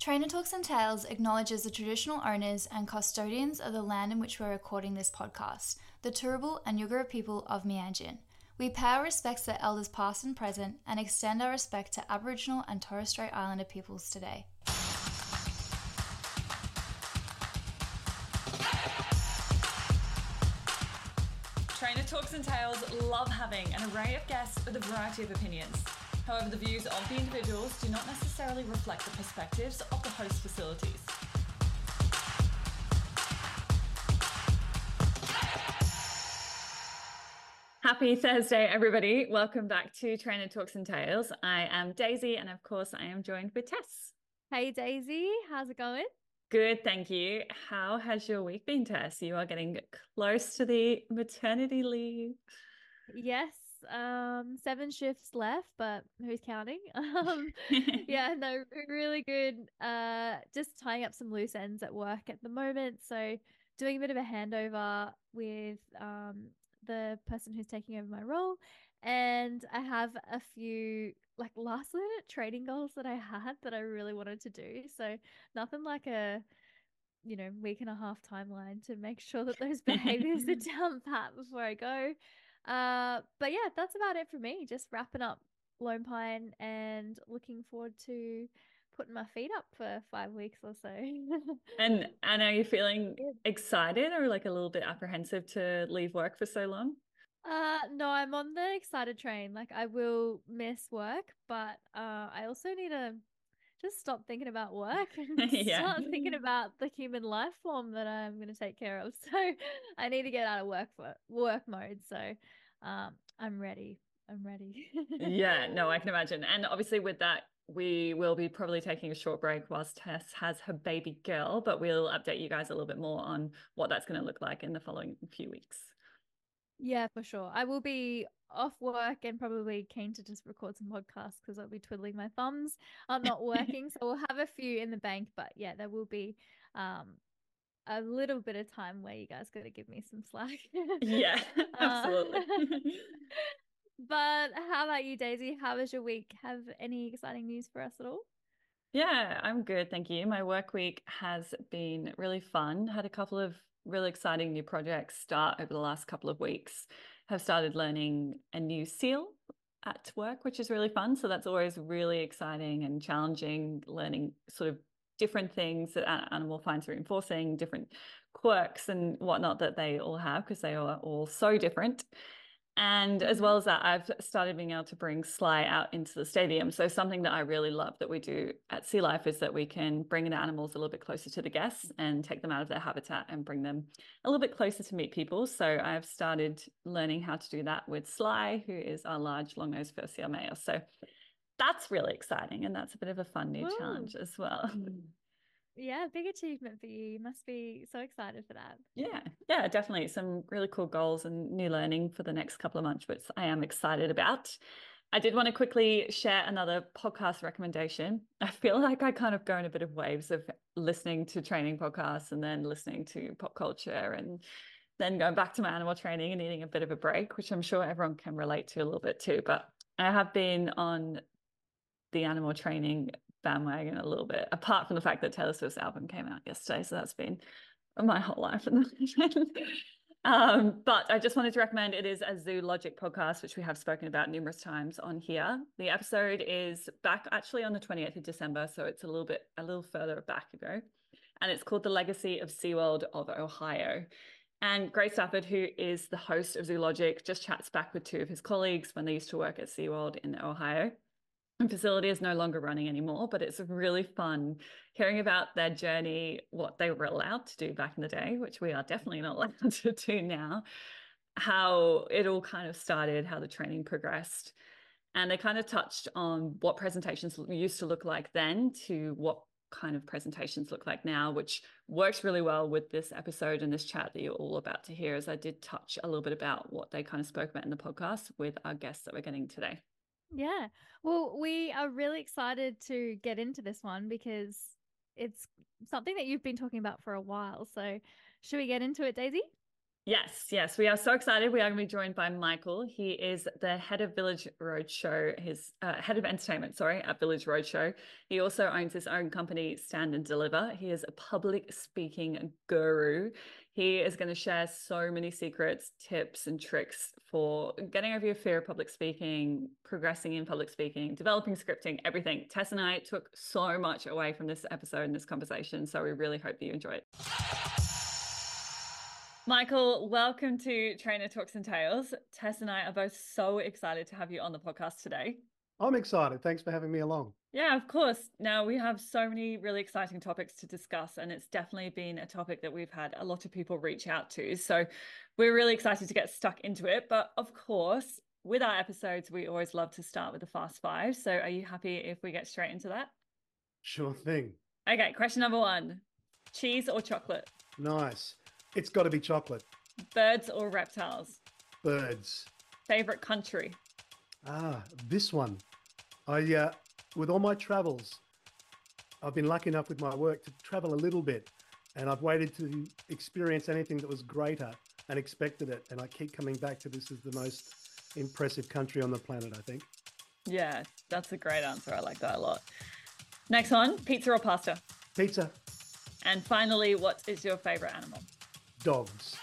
Trainer Talks and Tales acknowledges the traditional owners and custodians of the land in which we're recording this podcast, the Turrbal and Yugara people of Meanjin. We pay our respects to elders past and present and extend our respect to Aboriginal and Torres Strait Islander peoples today. Trainer Talks and Tales love having an array of guests with a variety of opinions. However, the views of the individuals do not necessarily reflect the perspectives of the host facilities. Happy Thursday, everybody. Welcome back to Trainer Talks and Tales. I am Daisy, and of course, I am joined with Tess. Hey, Daisy. How's it going? Good, thank you. How has your week been, Tess? You are getting close to the maternity leave. Yes, 7 shifts left, but who's counting? Yeah, no, really good. Just tying up some loose ends at work at the moment. So doing a bit of a handover with the person who's taking over my role. And I have a few like last minute training goals that I had that I really wanted to do. So nothing like a week and a half timeline to make sure that those behaviors are down pat before I go. But yeah, that's about it for me. Just wrapping up Lone Pine and looking forward to putting my feet up for 5 weeks or so. And are you feeling excited or like a little bit apprehensive to leave work for so long? No, I'm on the excited train. Like I will miss work, but I also need to just stop thinking about work and start thinking about the human life form that I'm going to take care of. So I need to get out of work mode. So I'm ready. Yeah, no, I can imagine. And obviously with that, we will be probably taking a short break whilst Tess has her baby girl, but we'll update you guys a little bit more on what that's going to look like in the following few weeks. Yeah, for sure. I will be off work and probably keen to just record some podcasts because I'll be twiddling my thumbs. I'm not working, so we'll have a few in the bank. But yeah, there will be a little bit of time where you guys got to give me some slack. Yeah, absolutely. But how about you, Daisy? How was your week? Have any exciting news for us at all? Yeah, I'm good. Thank you. My work week has been really fun. Had a couple of really exciting new projects start over the last couple of weeks. Have started learning a new seal at work, which is really fun. So that's always really exciting and challenging, learning sort of different things that animal finds reinforcing, different quirks and whatnot that they all have because they are all so different. And as well as that, I've started being able to bring Sly out into the stadium. So something that I really love that we do at Sea Life is that we can bring the animals a little bit closer to the guests and take them out of their habitat and bring them a little bit closer to meet people. So I've started learning how to do that with Sly, who is our large long-nosed fur seal male. So that's really exciting. And that's a bit of a fun new challenge as well. Yeah, big achievement for you. You must be so excited for that. Yeah, definitely. Some really cool goals and new learning for the next couple of months, which I am excited about. I did want to quickly share another podcast recommendation. I feel like I kind of go in a bit of waves of listening to training podcasts and then listening to pop culture and then going back to my animal training and needing a bit of a break, which I'm sure everyone can relate to a little bit too. But I have been on the animal training bandwagon a little bit, apart from the fact that Taylor Swift's album came out yesterday. So that's been my whole life. But I just wanted to recommend it is a Zoologic podcast, which we have spoken about numerous times on here. The episode is back actually on the 28th of December. So it's a little further back ago. And it's called The Legacy of SeaWorld of Ohio. And Grace Stafford, who is the host of Zoologic, just chats back with two of his colleagues when they used to work at SeaWorld in Ohio. The facility is no longer running anymore, but it's really fun hearing about their journey, what they were allowed to do back in the day, which we are definitely not allowed to do now, how it all kind of started, how the training progressed. And they kind of touched on what presentations used to look like then to what kind of presentations look like now, which works really well with this episode and this chat that you're all about to hear, as I did touch a little bit about what they kind of spoke about in the podcast with our guests that we're getting today. Yeah. Well, we are really excited to get into this one because it's something that you've been talking about for a while. So should we get into it, Daisy? Yes, we are so excited. We are going to be joined by Michael. He is the head of Village Roadshow, his head of entertainment, sorry, at Village Roadshow. He also owns his own company, Stand and Deliver. He is a public speaking guru. He is going to share so many secrets, tips, and tricks for getting over your fear of public speaking, progressing in public speaking, developing scripting, everything. Tess and I took so much away from this episode and this conversation, so we really hope that you enjoy it. Michael, welcome to Trainer Talks and Tales. Tess and I are both so excited to have you on the podcast today. I'm excited. Thanks for having me along. Yeah, of course. Now, we have so many really exciting topics to discuss, and it's definitely been a topic that we've had a lot of people reach out to. So we're really excited to get stuck into it. But of course, with our episodes, we always love to start with the Fast Five. So are you happy if we get straight into that? Sure thing. Okay, question number one. Cheese or chocolate? Nice. It's got to be chocolate. Birds or reptiles? Birds. Favorite country? This one. With all my travels, I've been lucky enough with my work to travel a little bit, and I've waited to experience anything that was greater and expected it. And I keep coming back to this as the most impressive country on the planet, I think. Yeah, that's a great answer. I like that a lot. Next one, pizza or pasta? Pizza. And finally, what is your favorite animal? Dogs.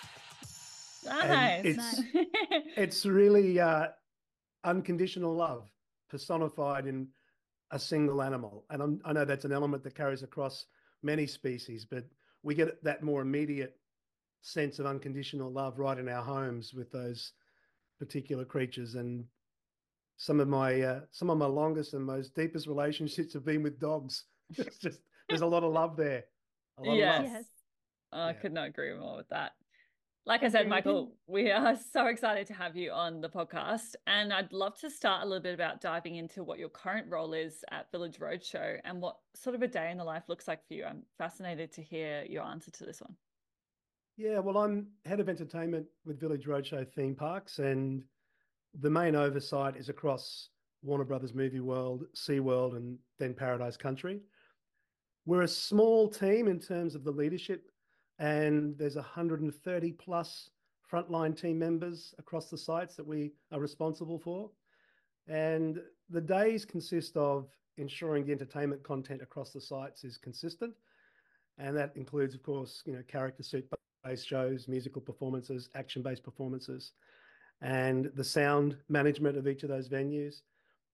Nice. It's really unconditional love personified in a single animal. And I know that's an element that carries across many species, but we get that more immediate sense of unconditional love right in our homes with those particular creatures. And some of my longest and most deepest relationships have been with dogs. It's just, there's a lot of love there. A lot of love. Yes. I could not agree more with that. Like I said, Michael, we are so excited to have you on the podcast. And I'd love to start a little bit about diving into what your current role is at Village Roadshow and what sort of a day in the life looks like for you. I'm fascinated to hear your answer to this one. Yeah, well, I'm head of entertainment with Village Roadshow theme parks, and the main oversight is across Warner Brothers Movie World, SeaWorld, and then Paradise Country. We're a small team in terms of the leadership, and there's 130 plus frontline team members across the sites that we are responsible for. And the days consist of ensuring the entertainment content across the sites is consistent. And that includes, of course, character suit-based shows, musical performances, action-based performances, and the sound management of each of those venues.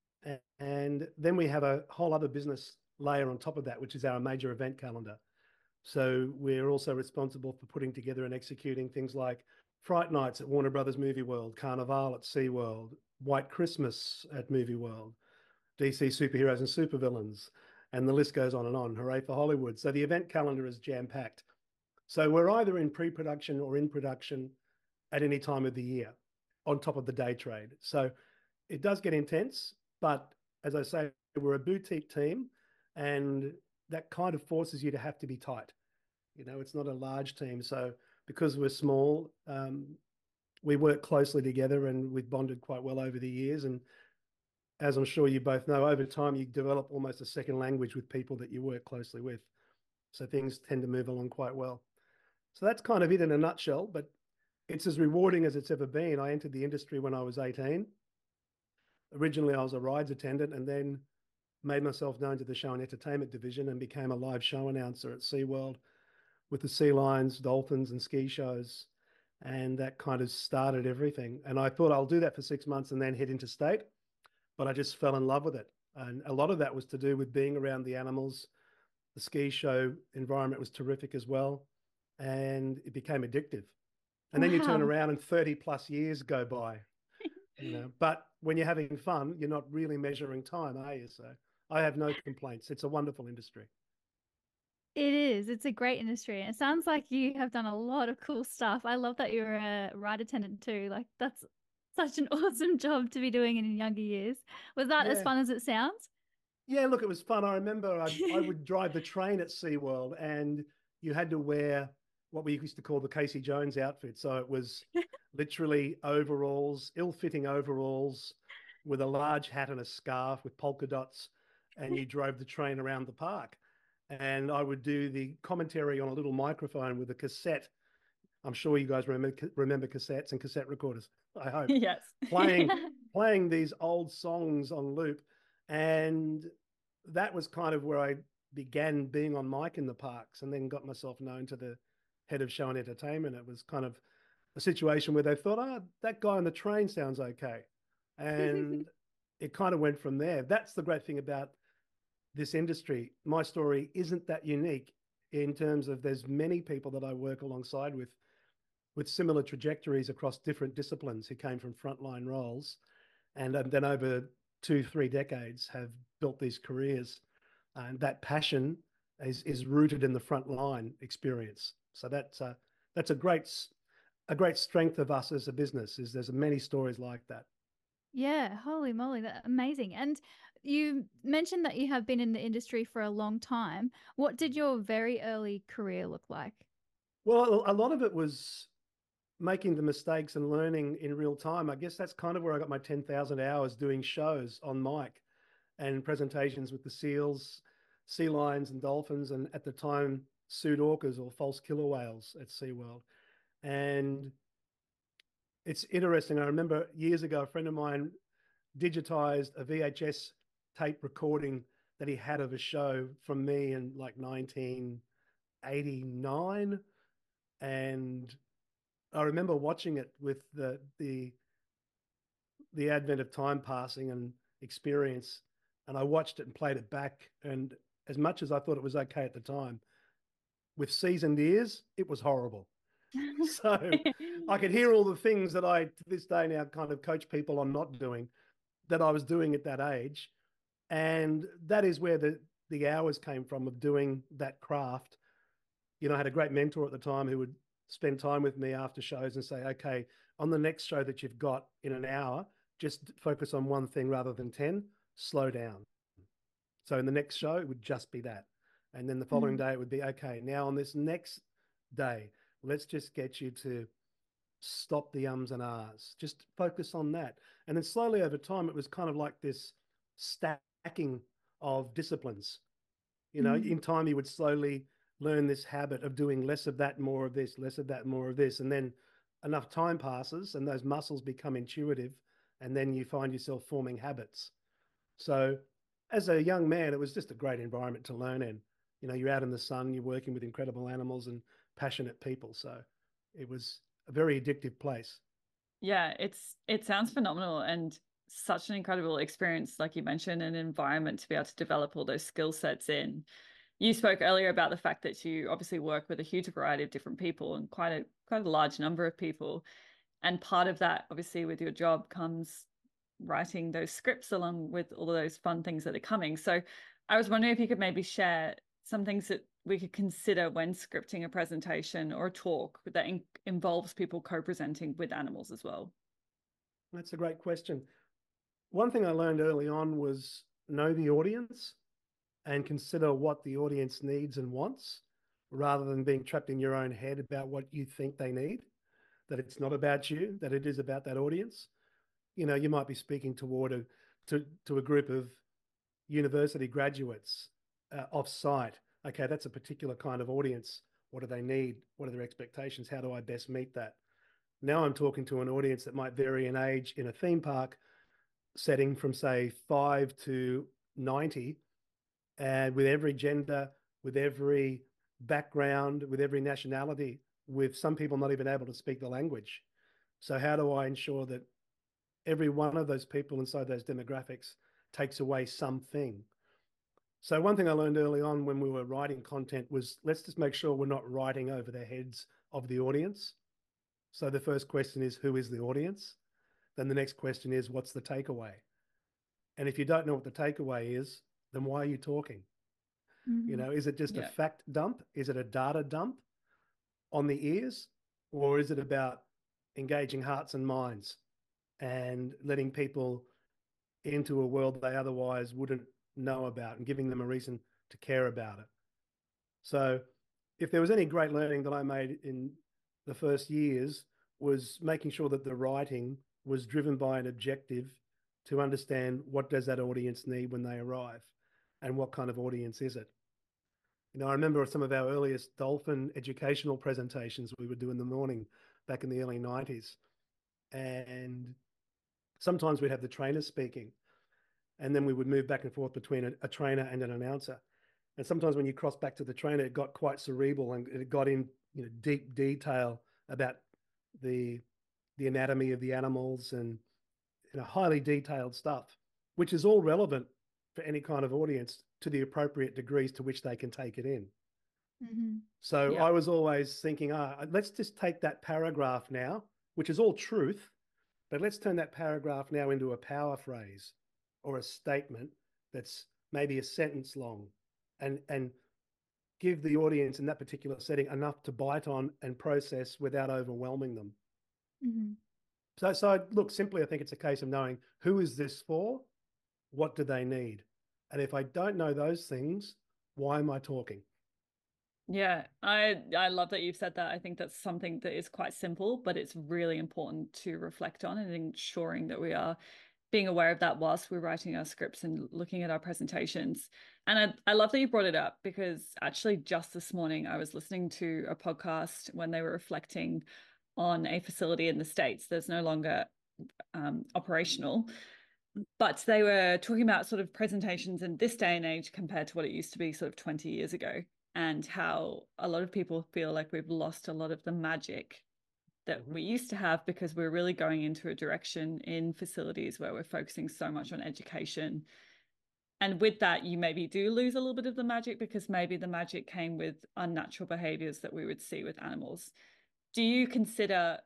And then we have a whole other business layer on top of that, which is our major event calendar. So we're also responsible for putting together and executing things like Fright Nights at Warner Brothers Movie World, Carnival at SeaWorld, White Christmas at Movie World, DC Superheroes and Supervillains, and the list goes on and on. Hooray for Hollywood. So the event calendar is jam-packed. So we're either in pre-production or in production at any time of the year on top of the day trade. So it does get intense, but as I say, we're a boutique team, and that kind of forces you to have to be tight. It's not a large team. So because we're small, we work closely together, and we've bonded quite well over the years. And as I'm sure you both know, over time, you develop almost a second language with people that you work closely with. So things tend to move along quite well. So that's kind of it in a nutshell, but it's as rewarding as it's ever been. I entered the industry when I was 18. Originally, I was a rides attendant, and then made myself known to the show and entertainment division and became a live show announcer at SeaWorld with the sea lions, dolphins, and ski shows. And that kind of started everything. And I thought I'll do that for 6 months and then head into state, but I just fell in love with it. And a lot of that was to do with being around the animals. The ski show environment was terrific as well, and it became addictive. And then you turn around and 30 plus years go by, but when you're having fun, you're not really measuring time, are you? So I have no complaints. It's a wonderful industry. It is. It's a great industry. And it sounds like you have done a lot of cool stuff. I love that you're a ride attendant too. Like, that's such an awesome job to be doing in younger years. Was that as fun as it sounds? Yeah, look, it was fun. I remember I would drive the train at SeaWorld, and you had to wear what we used to call the Casey Jones outfit. So it was literally overalls, ill-fitting overalls with a large hat and a scarf with polka dots, and you drove the train around the park. And I would do the commentary on a little microphone with a cassette. I'm sure you guys remember cassettes and cassette recorders, I hope. Yes. Playing these old songs on loop. And that was kind of where I began being on mic in the parks, and then got myself known to the head of show and entertainment. It was kind of a situation where they thought, oh, that guy on the train sounds okay. And it kind of went from there. That's the great thing about this industry. My story isn't that unique in terms of there's many people that I work alongside with similar trajectories across different disciplines who came from frontline roles, and then over 2-3 decades have built these careers. And that passion is rooted in the frontline experience. So that's a great strength of us as a business, is there's many stories like that. Yeah, holy moly, that's amazing. And you mentioned that you have been in the industry for a long time. What did your very early career look like? Well, a lot of it was making the mistakes and learning in real time. I guess that's kind of where I got my 10,000 hours doing shows on mic and presentations with the seals, sea lions and dolphins, and at the time, sued orcas or false killer whales at SeaWorld. And it's interesting. I remember years ago, a friend of mine digitized a VHS tape recording that he had of a show from me in like 1989. And I remember watching it with the advent of time passing and experience. And I watched it and played it back. And as much as I thought it was okay at the time, with seasoned ears, it was horrible. So I could hear all the things that I, to this day now, kind of coach people on not doing, that I was doing at that age. And that is where the hours came from of doing that craft. You know, I had a great mentor at the time who would spend time with me after shows and say, okay, on the next show that you've got in an hour, just focus on one thing rather than 10, slow down. So in the next show, it would just be that. And then the following day, it would be, okay, now on this next day, let's just get you to stop the ums and ahs. Just focus on that. And then slowly over time, it was kind of like this stacking of disciplines. You know, in time, you would slowly learn this habit of doing less of that, more of this, less of that, more of this. And then enough time passes and those muscles become intuitive. And then you find yourself forming habits. So as a young man, it was just a great environment to learn in. You know, you're out in the sun, you're working with incredible animals and passionate people. So it was a very addictive place. Yeah, it sounds phenomenal and such an incredible experience, like you mentioned, an environment to be able to develop all those skill sets in. You spoke earlier about the fact that you obviously work with a huge variety of different people and quite a large number of people. And part of that, obviously, with your job comes writing those scripts along with all of those fun things that are coming. So I was wondering if you could maybe share some things that we could consider when scripting a presentation or a talk that involves people co-presenting with animals as well. That's a great question. One thing I learned early on was know the audience and consider what the audience needs and wants, rather than being trapped in your own head about what you think they need, that it's not about you, that it is about that audience. You know, you might be speaking toward a group of university graduates off-site. Okay, that's a particular kind of audience. What do they need? What are their expectations? How do I best meet that? Now I'm talking to an audience that might vary in age in a theme park setting from, say, 5 to 90, and with every gender, with every background, with every nationality, with some people not even able to speak the language. So how do I ensure that every one of those people inside those demographics takes away something? So one thing I learned early on when we were writing content was, let's just make sure we're not writing over the heads of the audience. So the first question is, who is the audience? Then the next question is, what's the takeaway? And if you don't know what the takeaway is, then why are you talking? You know, is it just a fact dump? Is it a data dump on the ears? Or is it about engaging hearts and minds and letting people into a world they otherwise wouldn't know about and giving them a reason to care about it? So if there was any great learning that I made in the first years, was making sure that the writing was driven by an objective to understand what does that audience need when they arrive and what kind of audience is it. I remember some of our earliest dolphin educational presentations we would do in the morning back in the early 90s. And sometimes we'd have the trainer speaking, and then we would move back and forth between a trainer and an announcer. And sometimes when you cross back to the trainer, it got quite cerebral and it got in deep detail about the anatomy of the animals and highly detailed stuff, which is all relevant for any kind of audience to the appropriate degrees to which they can take it in. Mm-hmm. So I was always thinking, let's just take that paragraph now, which is all truth, but let's turn that paragraph now into a power phrase or a statement that's maybe a sentence long, and give the audience in that particular setting enough to bite on and process without overwhelming them. Mm-hmm. So look, simply, I think it's a case of knowing who is this for, what do they need? And if I don't know those things, why am I talking? Yeah, I love that you've said that. I think that's something that is quite simple, but it's really important to reflect on, and ensuring that we are being aware of that whilst we're writing our scripts and looking at our presentations. And I love that you brought it up, because actually just this morning I was listening to a podcast when they were reflecting on a facility in the States that's no longer operational, but they were talking about sort of presentations in this day and age compared to what it used to be sort of 20 years ago, and how a lot of people feel like we've lost a lot of the magic that we used to have, because we're really going into a direction in facilities where we're focusing so much on education. And with that, you maybe do lose a little bit of the magic, because maybe the magic came with unnatural behaviors that we would see with animals. Do you consider,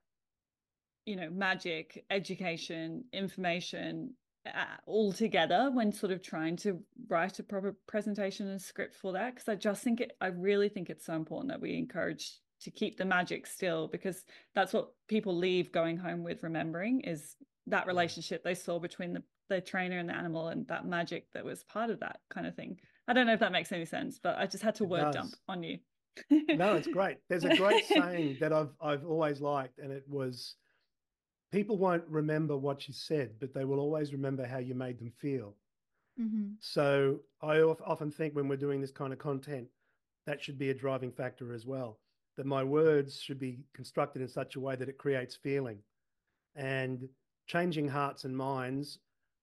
magic, education, information all together when sort of trying to write a proper presentation and script for that? Because I really think it's so important that we encourage to keep the magic still, because that's what people leave going home with, remembering, is that relationship they saw between the trainer and the animal, and that magic that was part of that kind of thing. I don't know if that makes any sense, but I just had to word dump on you. No, it's great. There's a great saying that I've always liked, and it was, people won't remember what you said, but they will always remember how you made them feel. Mm-hmm. So I often think when we're doing this kind of content, that should be a driving factor as well, that my words should be constructed in such a way that it creates feeling. And changing hearts and minds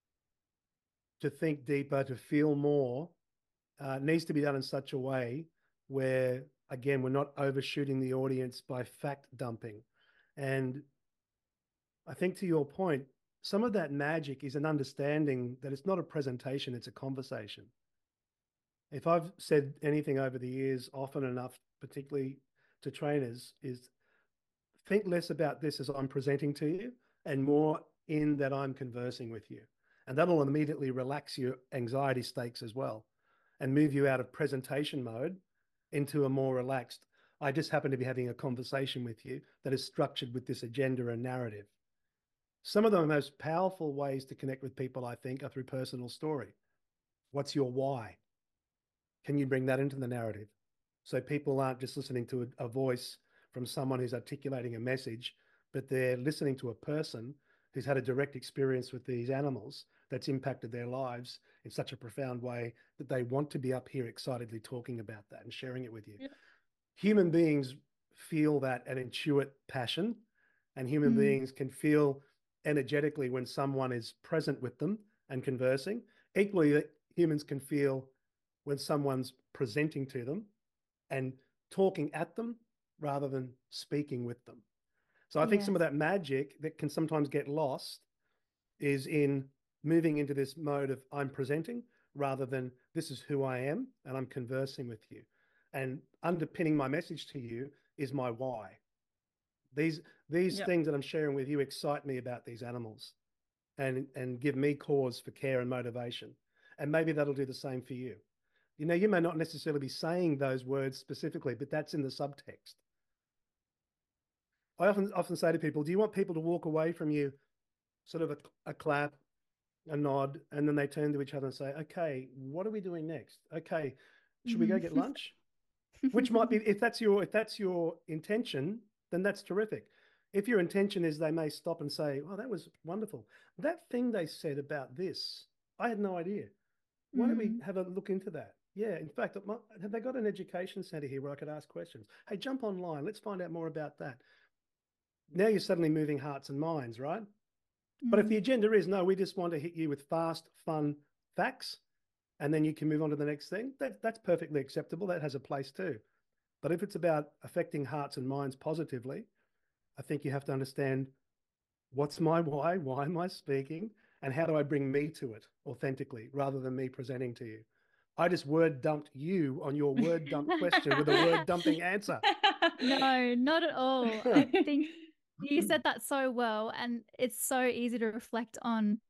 to think deeper, to feel more, needs to be done in such a way where, again, we're not overshooting the audience by fact dumping. And I think, to your point, some of that magic is an understanding that it's not a presentation, it's a conversation. If I've said anything over the years often enough, particularly to trainers, is think less about this as I'm presenting to you and more in that I'm conversing with you. And that'll immediately relax your anxiety stakes as well and move you out of presentation mode into a more relaxed, I just happen to be having a conversation with you that is structured with this agenda and narrative. Some of the most powerful ways to connect with people, I think, are through personal story. What's your why? Can you bring that into the narrative? So people aren't just listening to a voice from someone who's articulating a message, but they're listening to a person who's had a direct experience with these animals that's impacted their lives in such a profound way that they want to be up here excitedly talking about that and sharing it with you. Yeah. Human beings feel that and intuit passion, and human beings can feel energetically when someone is present with them and conversing. Equally, humans can feel when someone's presenting to them and talking at them rather than speaking with them. So I think some of that magic that can sometimes get lost is in moving into this mode of I'm presenting rather than this is who I am and I'm conversing with you. And underpinning my message to you is my why. These things that I'm sharing with you excite me about these animals and give me cause for care and motivation. And maybe that'll do the same for you. You know, you may not necessarily be saying those words specifically, but that's in the subtext. I often say to people, do you want people to walk away from you sort of a clap, a nod, and then they turn to each other and say, okay, what are we doing next? Okay, should we go get lunch? Which might be, if that's your intention, then that's terrific. If your intention is they may stop and say, oh, that was wonderful. That thing they said about this, I had no idea. Why don't we have a look into that? Yeah, in fact, have they got an education centre here where I could ask questions? Hey, jump online. Let's find out more about that. Now you're suddenly moving hearts and minds, right? But if the agenda is, no, we just want to hit you with fast, fun facts, and then you can move on to the next thing, that's perfectly acceptable. That has a place too. But if it's about affecting hearts and minds positively, I think you have to understand what's my why am I speaking, and how do I bring me to it authentically rather than me presenting to you. I just word dumped you on your word dump question with a word dumping answer. No, not at all. I think you said that so well, and it's so easy to reflect on.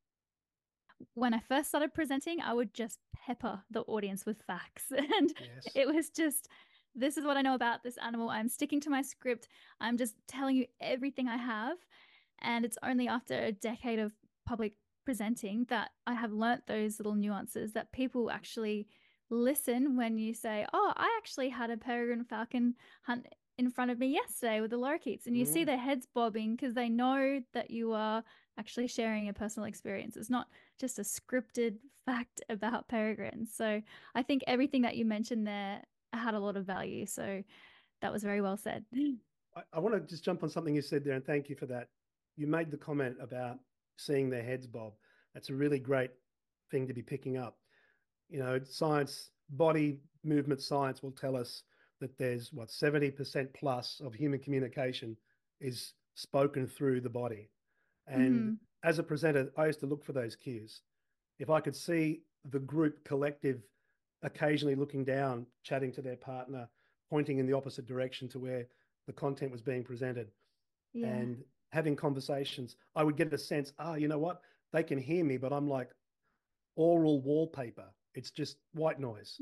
When I first started presenting, I would just pepper the audience with facts. And Yes. it was just, this is what I know about this animal. I'm sticking to my script. I'm just telling you everything I have. And it's only after a decade of public presenting that I have learnt those little nuances, that people actually listen when you say, oh, I actually had a peregrine falcon hunt in front of me yesterday with the lorikeets, and you see their heads bobbing because they know that you are actually sharing a personal experience. It's not just a scripted fact about peregrines. So I think everything that you mentioned there had a lot of value. So that was very well said. I want to just jump on something you said there, and thank you for that. You made the comment about seeing their heads bob. That's a really great thing to be picking up. You know, science, body movement science will tell us that there's 70% plus of human communication is spoken through the body. And as a presenter, I used to look for those cues. If I could see the group collective occasionally looking down, chatting to their partner, pointing in the opposite direction to where the content was being presented, and having conversations, I would get a sense, you know what? They can hear me, but I'm like oral wallpaper. It's just white noise.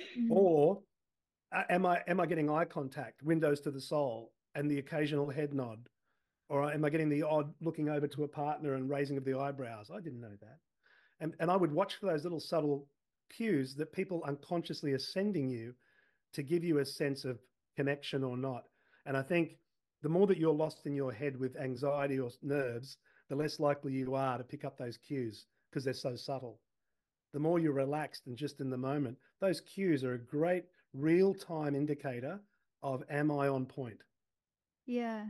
Or am I getting eye contact, windows to the soul, and the occasional head nod? Or am I getting the odd looking over to a partner and raising of the eyebrows? I didn't know that. And I would watch for those little subtle cues that people unconsciously are sending you to give you a sense of connection or not. And I think the more that you're lost in your head with anxiety or nerves, the less likely you are to pick up those cues because they're so subtle. The more you're relaxed and just in the moment, those cues are a great real-time indicator of, am I on point? Yeah.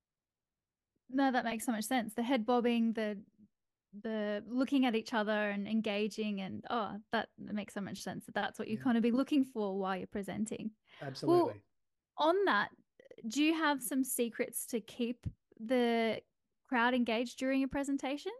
No, that makes so much sense. The head bobbing, the looking at each other and engaging, and that makes so much sense. That's what you kind of be looking for while you're presenting. Absolutely. Well, on that, do you have some secrets to keep the crowd engaged during your presentation?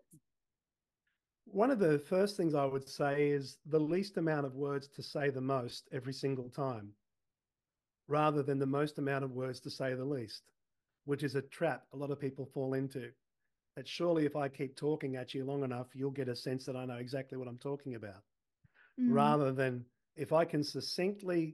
One of the first things I would say is the least amount of words to say the most every single time, rather than the most amount of words to say the least, which is a trap a lot of people fall into. That surely if I keep talking at you long enough, you'll get a sense that I know exactly what I'm talking about. Rather than, if I can succinctly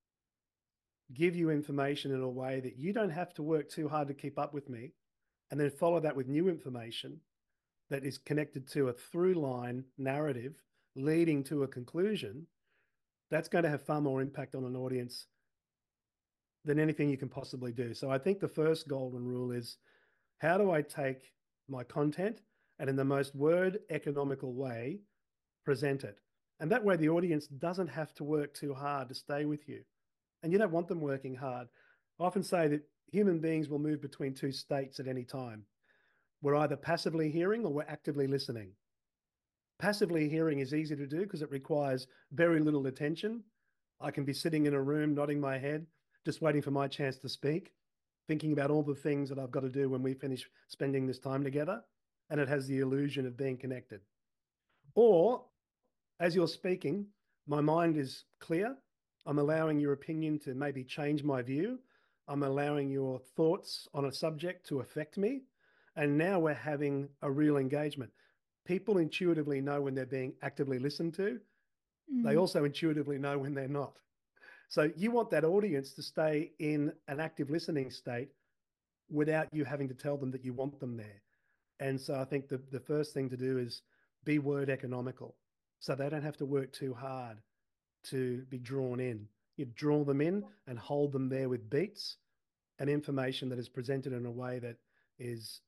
give you information in a way that you don't have to work too hard to keep up with me, and then follow that with new information that is connected to a through line narrative leading to a conclusion, that's going to have far more impact on an audience than anything you can possibly do. So I think the first golden rule is, how do I take my content and in the most word economical way present it? And that way the audience doesn't have to work too hard to stay with you. And you don't want them working hard. I often say that human beings will move between two states at any time. We're either passively hearing or we're actively listening. Passively hearing is easy to do because it requires very little attention. I can be sitting in a room nodding my head, just waiting for my chance to speak, thinking about all the things that I've got to do when we finish spending this time together, and it has the illusion of being connected. Or, as you're speaking, my mind is clear. I'm allowing your opinion to maybe change my view. I'm allowing your thoughts on a subject to affect me. And now we're having a real engagement. People intuitively know when they're being actively listened to. They also intuitively know when they're not. So you want that audience to stay in an active listening state without you having to tell them that you want them there. And so I think the first thing to do is be word economical, so they don't have to work too hard to be drawn in. You draw them in and hold them there with beats and information that is presented in a way that is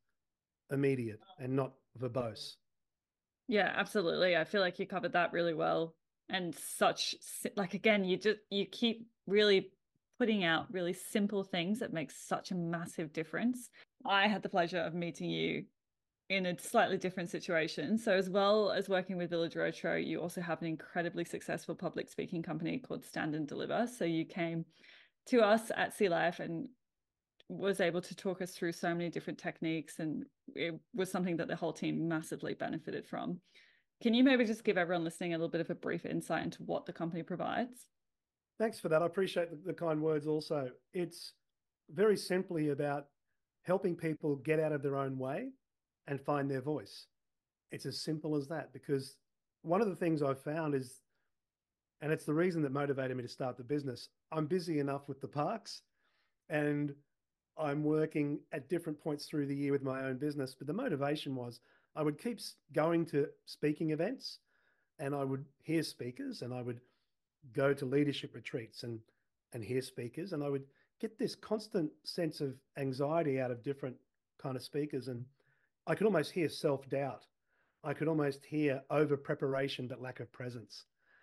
immediate and not verbose. Yeah, absolutely. I feel like you covered that really well. and such, like, again, you keep really putting out really simple things that make such a massive difference. I had the pleasure of meeting you in a slightly different situation. So as well as working with Village Roadshow, you also have an incredibly successful public speaking company called Stand and Deliver. So you came to us at Sea Life and was able to talk us through so many different techniques, and it was something that the whole team massively benefited from. Can you maybe just give everyone listening a little bit of a brief insight into what the company provides? Thanks for that. I appreciate the kind words also. It's very simply about helping people get out of their own way and find their voice. It's as simple as that, because one of the things I've found is, and it's the reason that motivated me to start the business, I'm busy enough with the parks and I'm working at different points through the year with my own business. But the motivation was I would keep going to speaking events and I would hear speakers, and I would go to leadership retreats and hear speakers, and I would get this constant sense of anxiety out of different kind of speakers. And I could almost hear self-doubt. I could almost hear over preparation but lack of presence.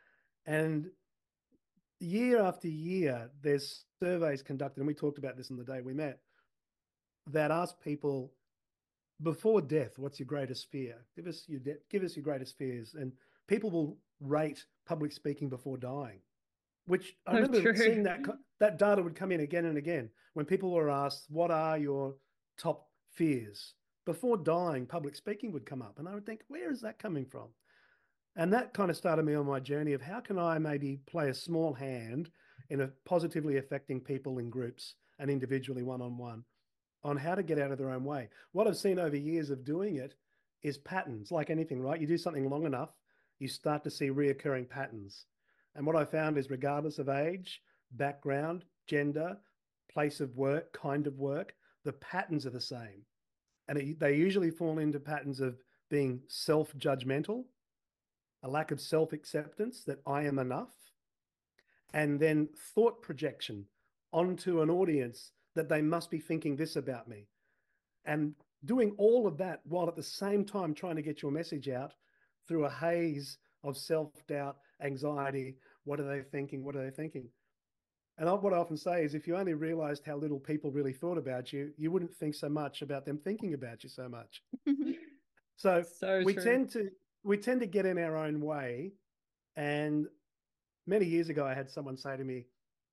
And year after year, there's surveys conducted, and we talked about this on the day we met, that ask people, before death, what's your greatest fear? Give us your greatest fears. And people will rate public speaking before dying, which I remember seeing that data would come in again and again when people were asked, what are your top fears? Before dying, public speaking would come up, and I would think, where is that coming from? And that kind of started me on my journey of how can I maybe play a small hand in a positively affecting people in groups and individually one-on-one on how to get out of their own way. What I've seen over years of doing it is patterns, like anything, right? You do something long enough, you start to see reoccurring patterns. And what I found is regardless of age, background, gender, place of work, kind of work, the patterns are the same. And they usually fall into patterns of being self-judgmental, a lack of self-acceptance that I am enough, and then thought projection onto an audience that they must be thinking this about me. And doing all of that while at the same time trying to get your message out through a haze of self-doubt, anxiety. What are they thinking? What are they thinking? And what I often say is, if you only realized how little people really thought about you, you wouldn't think so much about them thinking about you so much. So we tend to get in our own way. And many years ago, I had someone say to me,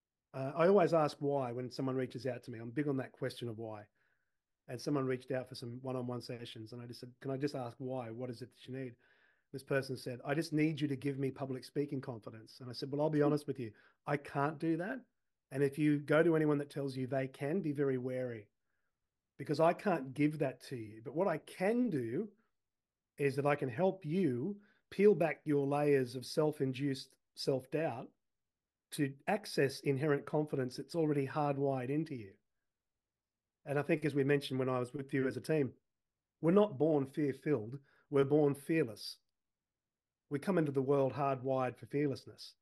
I always ask why when someone reaches out to me. I'm big on that question of why. And someone reached out for some one-on-one sessions, and I just said, can I just ask why? What is it that you need? This person said, I just need you to give me public speaking confidence. And I said, well, I'll be honest with you. I can't do that. And if you go to anyone that tells you they can, be very wary, because I can't give that to you. But what I can do is that I can help you peel back your layers of self-induced self-doubt to access inherent confidence that's already hardwired into you. And I think, as we mentioned when I was with you as a team, we're not born fear-filled, we're born fearless. We come into the world hardwired for fearlessness.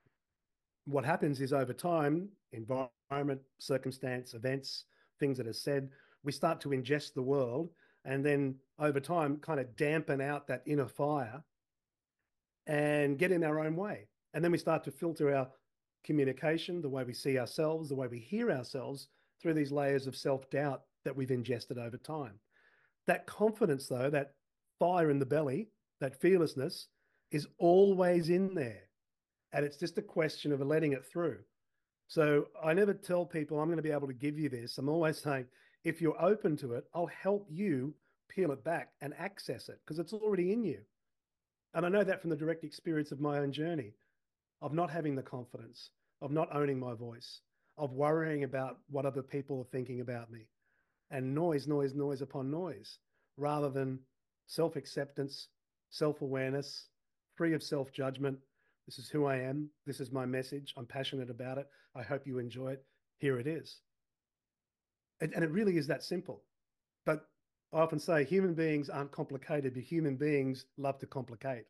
What happens is, over time, environment, circumstance, events, things that are said, we start to ingest the world, and then over time kind of dampen out that inner fire and get in our own way. And then we start to filter our communication, the way we see ourselves, the way we hear ourselves, through these layers of self-doubt that we've ingested over time. That confidence, though, that fire in the belly, that fearlessness, is always in there. And it's just a question of letting it through. So I never tell people I'm going to be able to give you this. I'm always saying, if you're open to it, I'll help you peel it back and access it, because it's already in you. And I know that from the direct experience of my own journey, of not having the confidence, of not owning my voice, of worrying about what other people are thinking about me, and noise upon noise, rather than self-acceptance, self-awareness, free of self-judgment. This is who I am. This is my message. I'm passionate about it. I hope you enjoy it. Here it is. And it really is that simple. But I often say human beings aren't complicated, but human beings love to complicate.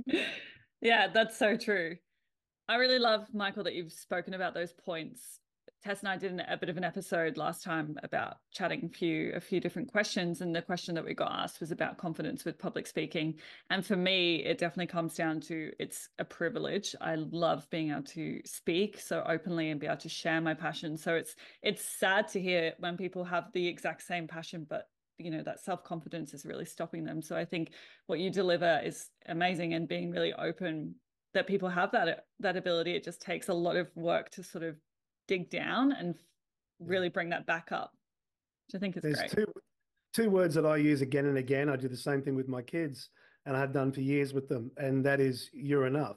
Yeah, that's so true. I really love, Michael, that you've spoken about those points Tess and I did a bit of an episode last time about chatting a few different questions, and the question that we got asked was about confidence with public speaking. And for me, it definitely comes down to it's a privilege. I love being able to speak so openly and be able to share my passion. So it's sad to hear when people have the exact same passion, but that self-confidence is really stopping them. So I think what you deliver is amazing, and being really open that people have that ability. It just takes a lot of work to sort of dig down and really bring that back up, which I think is great. There's two words that I use again and again. I do the same thing with my kids, and I've done for years with them, and that is, you're enough.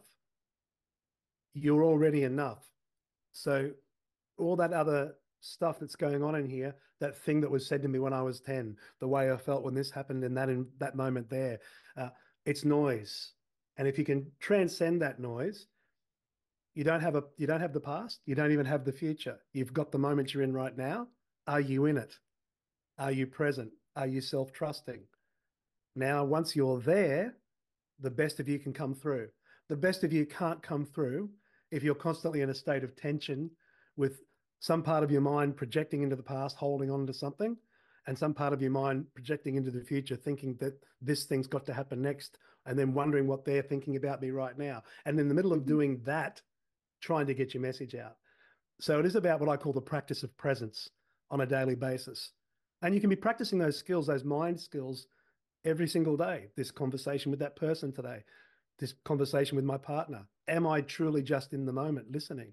You're already enough. So all that other stuff that's going on in here, that thing that was said to me when I was 10, the way I felt when this happened in that moment there, it's noise. And if you can transcend that noise, you don't have the past. You don't even have the future. You've got the moment you're in right now. Are you in it? Are you present? Are you self-trusting? Now, once you're there, the best of you can come through. The best of you can't come through if you're constantly in a state of tension, with some part of your mind projecting into the past, holding on to something, and some part of your mind projecting into the future, thinking that this thing's got to happen next, and then wondering what they're thinking about me right now. And in the middle of doing that, trying to get your message out. So it is about what I call the practice of presence on a daily basis. And you can be practicing those skills, those mind skills, every single day. This conversation with that person today, this conversation with my partner. Am I truly just in the moment listening?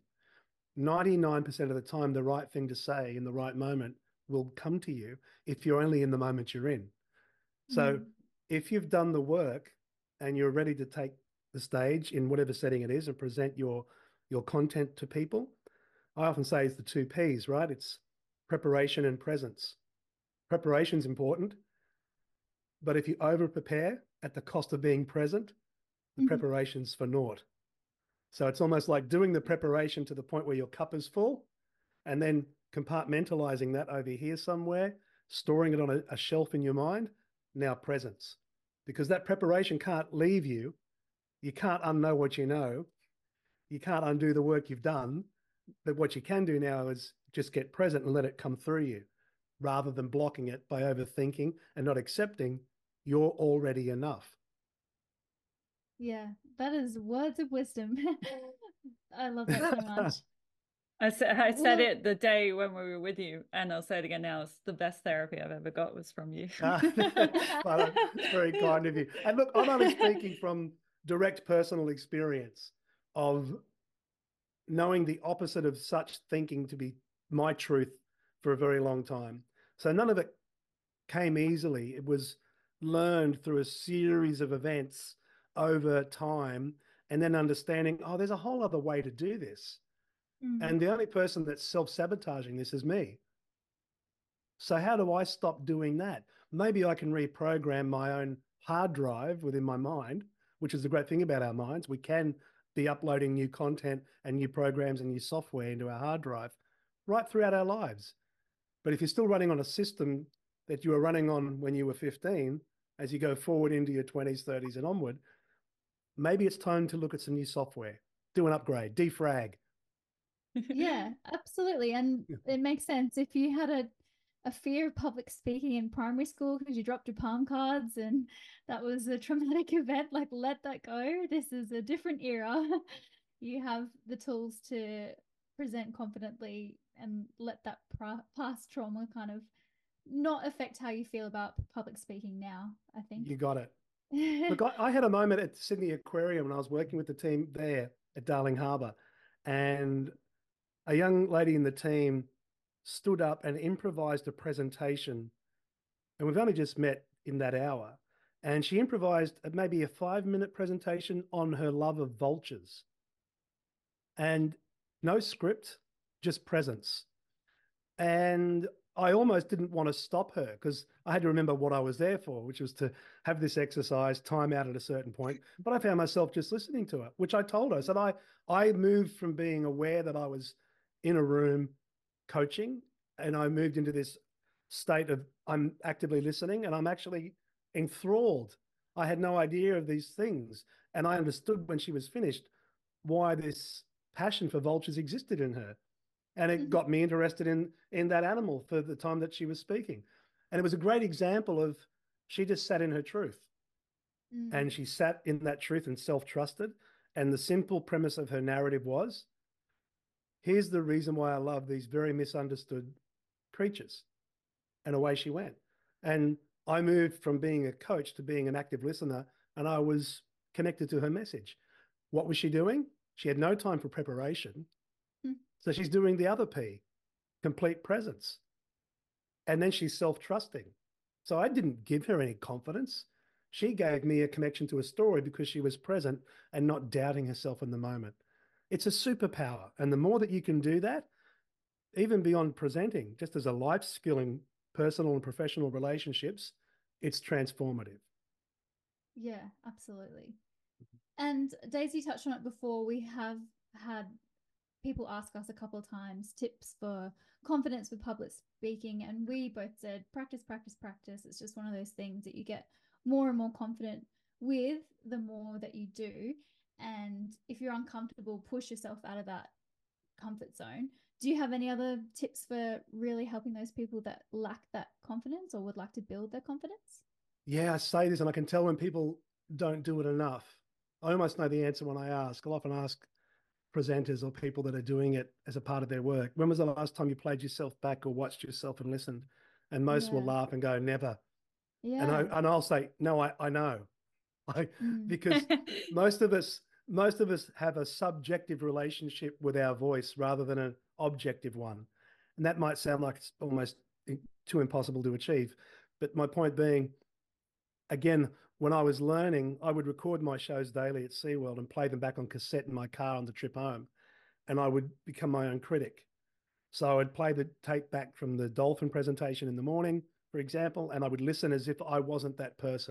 99% of the time, the right thing to say in the right moment will come to you if you're only in the moment you're in. So if you've done the work and you're ready to take the stage in whatever setting it is and present your content to people, I often say it's the 2 Ps, right? It's preparation and presence. Preparation's important, but if you over prepare at the cost of being present, the preparation's for naught. So it's almost like doing the preparation to the point where your cup is full, and then compartmentalizing that over here somewhere, storing it on a shelf in your mind. Now presence, because that preparation can't leave you. You can't unknow what you know. You can't undo the work you've done. But what you can do now is just get present and let it come through you, rather than blocking it by overthinking and not accepting you're already enough. Yeah, that is words of wisdom. I love that so much. I said it the day when we were with you, and I'll say it again now. It's the best therapy I've ever got was from you. Well, it's very kind of you. And look, I'm only speaking from direct personal experience of knowing the opposite of such thinking to be my truth for a very long time. So none of it came easily. It was learned through a series of events over time, and then understanding, oh, there's a whole other way to do this. And the only person that's self-sabotaging this is me. So how do I stop doing that? Maybe I can reprogram my own hard drive within my mind, which is the great thing about our minds. We can be uploading new content and new programs and new software into our hard drive right throughout our lives. But if you're still running on a system that you were running on when you were 15, as you go forward into your 20s, 30s and onward, maybe it's time to look at some new software, do an upgrade, defrag. Yeah, absolutely. And it makes sense. If you had a fear of public speaking in primary school because you dropped your palm cards and that was a traumatic event, like, let that go. This is a different era. You have the tools to present confidently and let that past trauma kind of not affect how you feel about public speaking now, I think. You got it. Look, I had a moment at Sydney Aquarium when I was working with the team there at Darling Harbour, and a young lady in the team stood up and improvised a presentation. And we've only just met in that hour. And she improvised maybe a 5-minute presentation on her love of vultures. And no script, just presence. And I almost didn't want to stop her because I had to remember what I was there for, which was to have this exercise, time out at a certain point. But I found myself just listening to her, which I told her. So I moved from being aware that I was in a room coaching, and I moved into this state of I'm actively listening, and I'm actually enthralled. I had no idea of these things. And I understood when she was finished why this passion for vultures existed in her. And it got me interested in that animal for the time that she was speaking. And it was a great example of she just sat in her truth. And she sat in that truth and self-trusted. And the simple premise of her narrative was, here's the reason why I love these very misunderstood creatures. And away she went. And I moved from being a coach to being an active listener, and I was connected to her message. What was she doing? She had no time for preparation. So she's doing the other P, complete presence. And then she's self-trusting. So I didn't give her any confidence. She gave me a connection to a story because she was present and not doubting herself in the moment. It's a superpower. And the more that you can do that, even beyond presenting, just as a life skill in personal and professional relationships, it's transformative. Yeah, absolutely. And Daisy touched on it before. We have had people ask us a couple of times tips for confidence with public speaking, and we both said practice, practice, practice. It's just one of those things that you get more and more confident with the more that you do. And if you're uncomfortable, push yourself out of that comfort zone. Do you have any other tips for really helping those people that lack that confidence or would like to build their confidence? Yeah, I say this and I can tell when people don't do it enough. I almost know the answer when I ask. I'll often ask presenters or people that are doing it as a part of their work, when was the last time you played yourself back or watched yourself and listened? And most will laugh and go, never. Yeah. And I'll say, no, I know. Because most of us have a subjective relationship with our voice rather than an objective one. And that might sound like it's almost too impossible to achieve. But my point being, again, when I was learning, I would record my shows daily at SeaWorld and play them back on cassette in my car on the trip home. And I would become my own critic. So I would play the tape back from the dolphin presentation in the morning, for example, and I would listen as if I wasn't that person.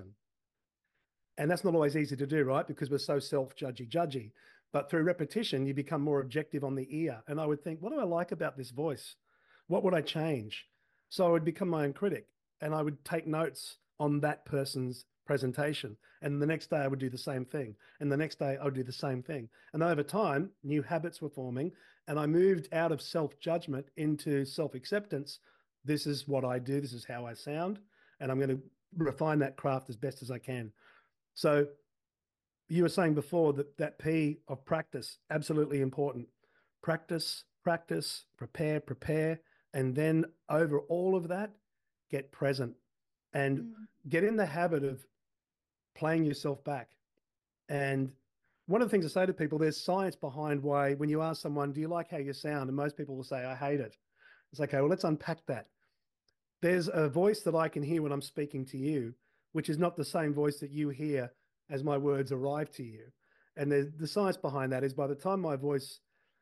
And that's not always easy to do, right? Because we're so self-judgy. But through repetition, you become more objective on the ear. And I would think, what do I like about this voice? What would I change? So I would become my own critic and I would take notes on that person's presentation. And the next day I would do the same thing. And the next day I would do the same thing. And over time, new habits were forming and I moved out of self-judgment into self-acceptance. This is what I do. This is how I sound. And I'm going to refine that craft as best as I can. So you were saying before that P of practice, absolutely important. Practice, practice, prepare, and then over all of that, get present and get in the habit of playing yourself back. And one of the things I say to people, there's science behind why when you ask someone, do you like how you sound? And most people will say, I hate it. It's like, okay, well, let's unpack that. There's a voice that I can hear when I'm speaking to you, which is not the same voice that you hear as my words arrive to you. And the science behind that is by the time my voice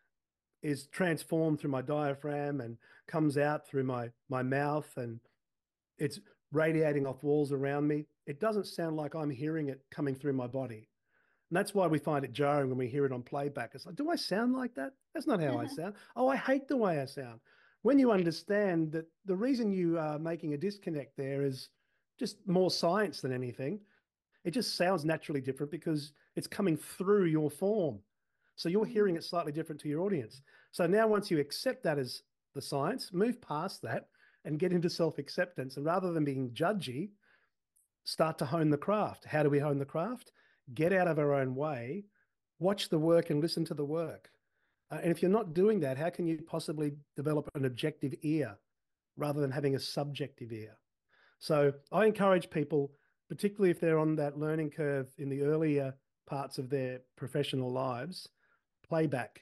is transformed through my diaphragm and comes out through my mouth and it's radiating off walls around me, it doesn't sound like I'm hearing it coming through my body. And that's why we find it jarring when we hear it on playback. It's like, do I sound like that? That's not how I sound. Oh, I hate the way I sound. When you understand that the reason you are making a disconnect there is just more science than anything. It just sounds naturally different because it's coming through your form. So you're hearing it slightly different to your audience. So now once you accept that as the science, move past that and get into self-acceptance. And rather than being judgy, start to hone the craft. How do we hone the craft? Get out of our own way, watch the work and listen to the work. And if you're not doing that, how can you possibly develop an objective ear rather than having a subjective ear? So I encourage people, particularly if they're on that learning curve in the earlier parts of their professional lives, play back,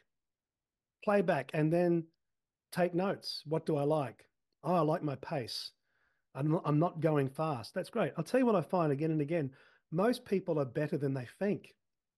and then take notes. What do I like? Oh, I like my pace. I'm not going fast. That's great. I'll tell you what I find again and again. Most people are better than they think.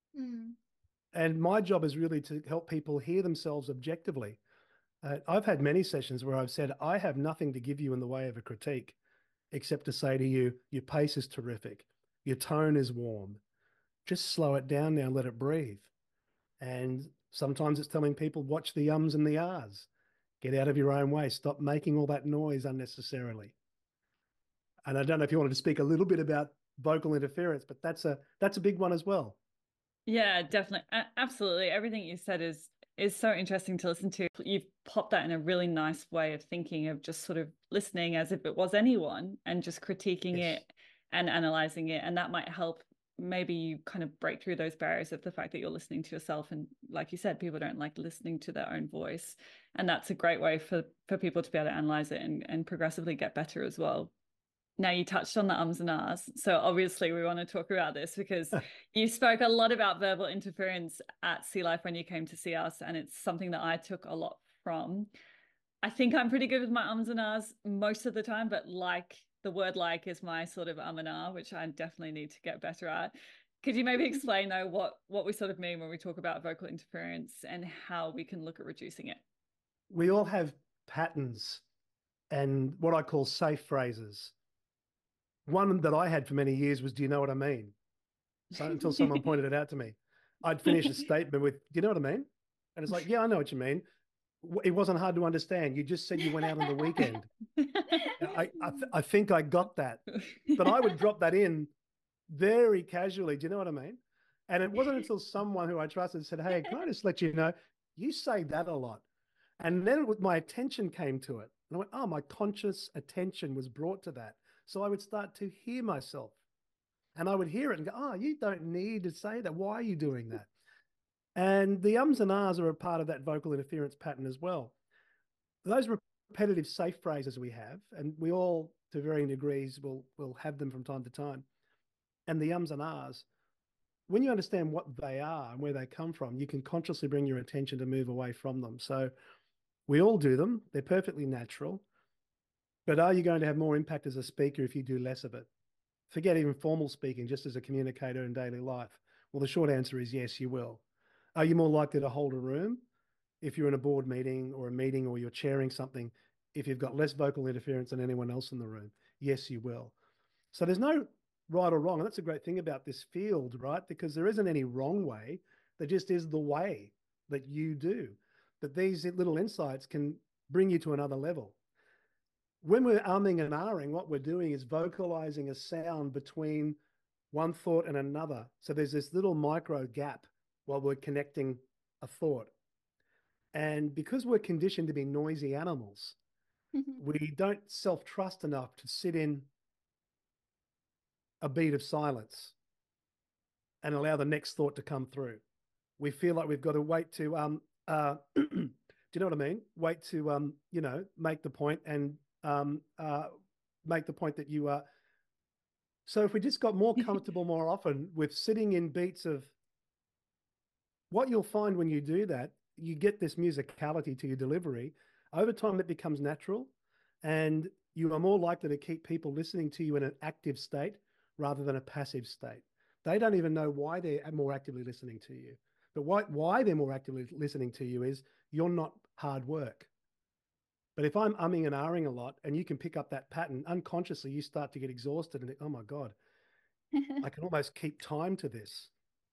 And my job is really to help people hear themselves objectively. I've had many sessions where I've said, I have nothing to give you in the way of a critique, except to say to you, your pace is terrific. Your tone is warm. Just slow it down now, let it breathe. And sometimes it's telling people, watch the ums and the ahs. Get out of your own way. Stop making all that noise unnecessarily. And I don't know if you wanted to speak a little bit about vocal interference, but that's a big one as well. Yeah, definitely. Absolutely. Everything you said is is so interesting to listen to. You've popped that in a really nice way of thinking, of just sort of listening as if it was anyone and just critiquing Yes. it and analyzing it. And that might help maybe you kind of break through those barriers of the fact that you're listening to yourself. And like you said, people don't like listening to their own voice. And that's a great way for people to be able to analyze it and progressively get better as well. Now, you touched on the ums and ahs. So obviously we want to talk about this because you spoke a lot about verbal interference at Sea Life when you came to see us. And it's something that I took a lot from. I think I'm pretty good with my ums and ahs most of the time, but like the word like is my sort of and ah, which I definitely need to get better at. Could you maybe explain though what we sort of mean when we talk about vocal interference and how we can look at reducing it? We all have patterns and what I call safe phrases. One that I had for many years was, do you know what I mean? So until someone pointed it out to me, I'd finish a statement with, do you know what I mean? And it's like, yeah, I know what you mean. It wasn't hard to understand. You just said you went out on the weekend. I think I got that, but I would drop that in very casually. Do you know what I mean? And it wasn't until someone who I trusted said, hey, can I just let you know, you say that a lot. And then my attention came to it. And I went, oh, my conscious attention was brought to that. So I would start to hear myself and I would hear it and go, oh, you don't need to say that. Why are you doing that? And the ums and ahs are a part of that vocal interference pattern as well. Those repetitive safe phrases we have, and we all, to varying degrees, will have them from time to time. And the ums and ahs, when you understand what they are and where they come from, you can consciously bring your attention to move away from them. So we all do them. They're perfectly natural. But are you going to have more impact as a speaker if you do less of it? Forget even formal speaking, just as a communicator in daily life. Well, the short answer is yes, you will. Are you more likely to hold a room if you're in a board meeting or a meeting or you're chairing something, if you've got less vocal interference than anyone else in the room? Yes, you will. So there's no right or wrong. And that's a great thing about this field, right? Because there isn't any wrong way. There just is the way that you do. But these little insights can bring you to another level. When we're umming and ahhing, what we're doing is vocalizing a sound between one thought and another. So there's this little micro gap while we're connecting a thought. And because we're conditioned to be noisy animals, we don't self-trust enough to sit in a beat of silence and allow the next thought to come through. We feel like we've got to wait to, do you know what I mean? Wait to, make the point and make the point that you are. So if we just got more comfortable more often with sitting in beats of, what you'll find when you do that, you get this musicality to your delivery. Over time, it becomes natural and you are more likely to keep people listening to you in an active state rather than a passive state. They don't even know why they're more actively listening to you. But why they're more actively listening to you is you're not hard work. But if I'm umming and ahhing a lot and you can pick up that pattern, unconsciously you start to get exhausted and think, oh my God, I can almost keep time to this.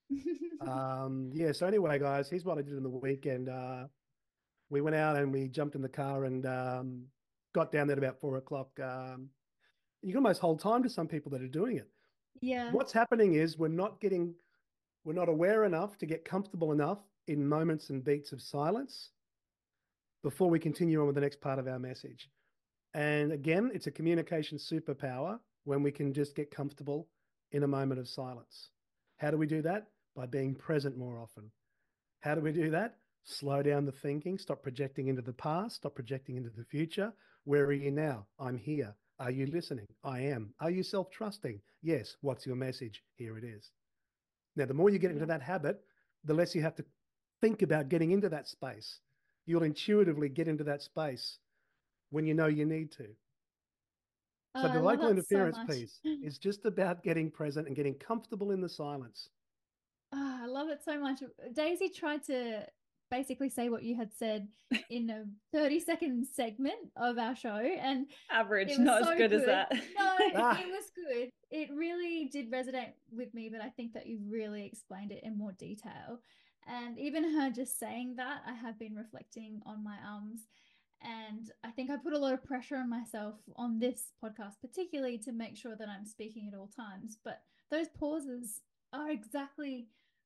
So anyway, guys, here's what I did in the weekend. We went out and we jumped in the car and got down there at about 4 o'clock. You can almost hold time to some people that are doing it. Yeah. What's happening is we're not aware enough to get comfortable enough in moments and beats of silence before we continue on with the next part of our message. And again, it's a communication superpower when we can just get comfortable in a moment of silence. How do we do that? By being present more often. How do we do that? Slow down the thinking, stop projecting into the past, stop projecting into the future. Where are you now? I'm here. Are you listening? I am. Are you self-trusting? Yes. What's your message? Here it is. Now, the more you get into that habit, the less you have to think about getting into that space. You'll intuitively get into that space when you know you need to. So the vocal interference piece is just about getting present and getting comfortable in the silence. Oh, I love it so much. Daisy tried to basically say what you had said in a 30-second segment of our show, and average, not as good as that. No, it was good. It really did resonate with me, but I think that you really explained it in more detail. And even her just saying that, I have been reflecting on my ums. And I think I put a lot of pressure on myself on this podcast, particularly to make sure that I'm speaking at all times. But those pauses are exactly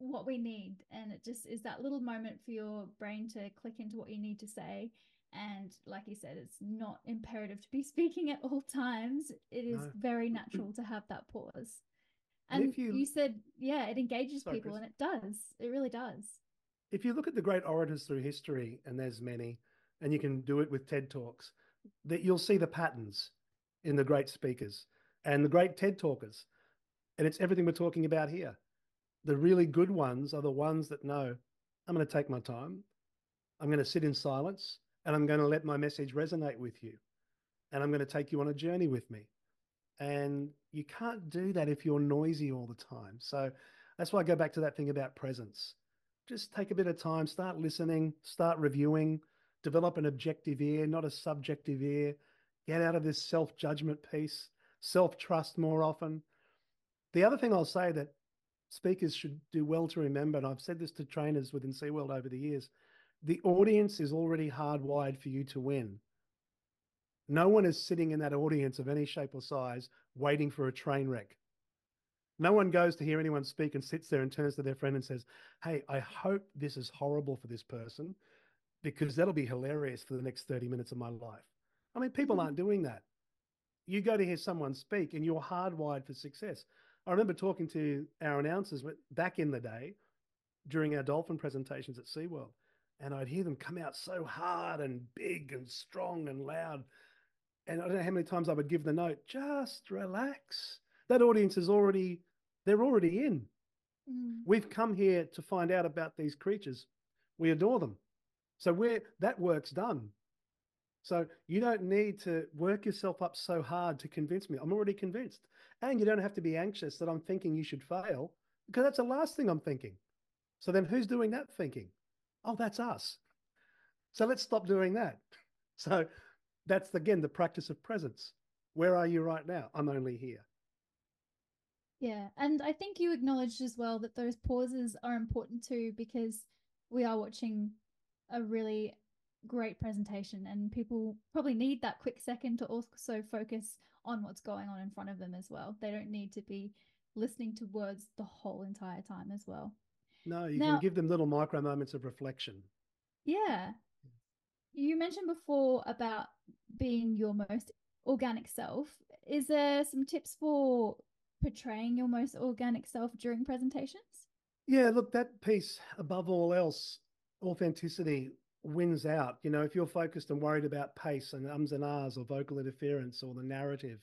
what we need, and it just is that little moment for your brain to click into what you need to say. And like you said, it's not imperative to be speaking at all times. It is very natural to have that pause. And if you said, yeah, it engages Sorry, people, Chris. and it does. It really does. If you look at the great orators through history, and there's many, and you can do it with TED Talks, that you'll see the patterns in the great speakers and the great TED talkers. And it's everything we're talking about here. The really good ones are the ones that know, I'm going to take my time. I'm going to sit in silence, and I'm going to let my message resonate with you. And I'm going to take you on a journey with me. And you can't do that if you're noisy all the time. So that's why I go back to that thing about presence. Just take a bit of time, start listening, start reviewing, develop an objective ear, not a subjective ear. Get out of this self-judgment piece, self-trust more often. The other thing I'll say that speakers should do well to remember, and I've said this to trainers within SeaWorld over the years, the audience is already hardwired for you to win. No one is sitting in that audience of any shape or size waiting for a train wreck. No one goes to hear anyone speak and sits there and turns to their friend and says, hey, I hope this is horrible for this person because that'll be hilarious for the next 30 minutes of my life. I mean, people aren't doing that. You go to hear someone speak and you're hardwired for success. I remember talking to our announcers back in the day during our dolphin presentations at SeaWorld, and I'd hear them come out so hard and big and strong and loud. And I don't know how many times I would give the note, just relax. That audience is they're already in. We've come here to find out about these creatures. We adore them. So that work's done. So you don't need to work yourself up so hard to convince me. I'm already convinced. And you don't have to be anxious that I'm thinking you should fail, because that's the last thing I'm thinking. So then who's doing that thinking? Oh, that's us. So let's stop doing that. So that's, again, the practice of presence. Where are you right now? I'm only here. Yeah. And I think you acknowledged as well that those pauses are important too, because we are watching a really great presentation and people probably need that quick second to also focus on what's going on in front of them as well. They don't need to be listening to words the whole entire time as well. No, you can give them little micro moments of reflection. Yeah. You mentioned before about being your most organic self. Is there some tips for portraying your most organic self during presentations? Yeah, look, that piece, above all else, authenticity wins out. You know, if you're focused and worried about pace and ums and ahs or vocal interference or the narrative,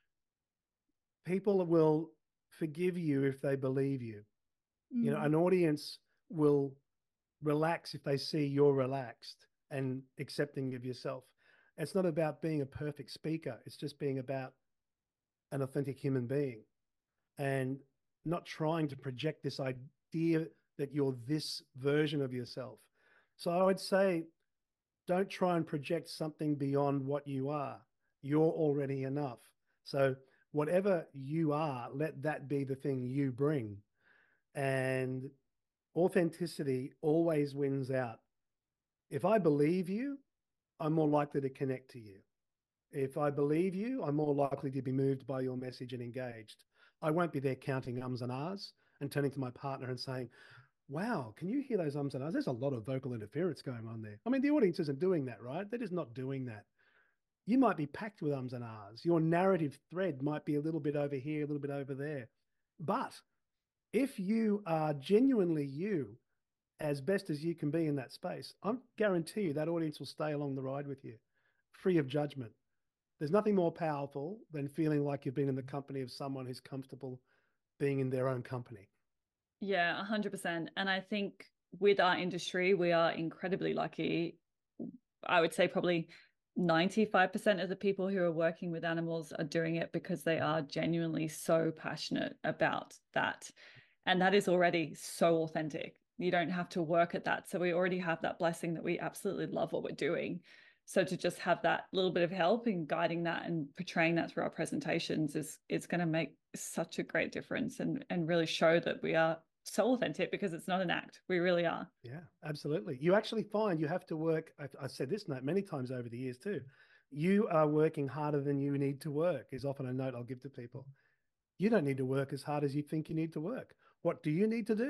people will forgive you if they believe you. You know, an audience will relax if they see you're relaxed and accepting of yourself. It's not about being a perfect speaker. It's just being about an authentic human being and not trying to project this idea that you're this version of yourself. So I would say, don't try and project something beyond what you are. You're already enough. So whatever you are, let that be the thing you bring. And authenticity always wins out. If I believe you, I'm more likely to connect to you. If I believe you, I'm more likely to be moved by your message and engaged. I won't be there counting ums and ahs and turning to my partner and saying, wow, can you hear those ums and ahs? There's a lot of vocal interference going on there. I mean, the audience isn't doing that, right? They're just not doing that. You might be packed with ums and ahs. Your narrative thread might be a little bit over here, a little bit over there. But if you are genuinely you, as best as you can be in that space, I guarantee you that audience will stay along the ride with you, free of judgment. There's nothing more powerful than feeling like you've been in the company of someone who's comfortable being in their own company. Yeah, 100%. And I think with our industry, we are incredibly lucky. I would say probably 95% of the people who are working with animals are doing it because they are genuinely so passionate about that. And that is already so authentic. You don't have to work at that. So we already have that blessing that we absolutely love what we're doing. So to just have that little bit of help in guiding that and portraying that through our presentations is going to make such a great difference and really show that we are so authentic, because it's not an act. We really are. Yeah, absolutely. You actually find you have to work. I've said this note many times over the years too. You are working harder than you need to work is often a note I'll give to people. You don't need to work as hard as you think you need to work. What do you need to do?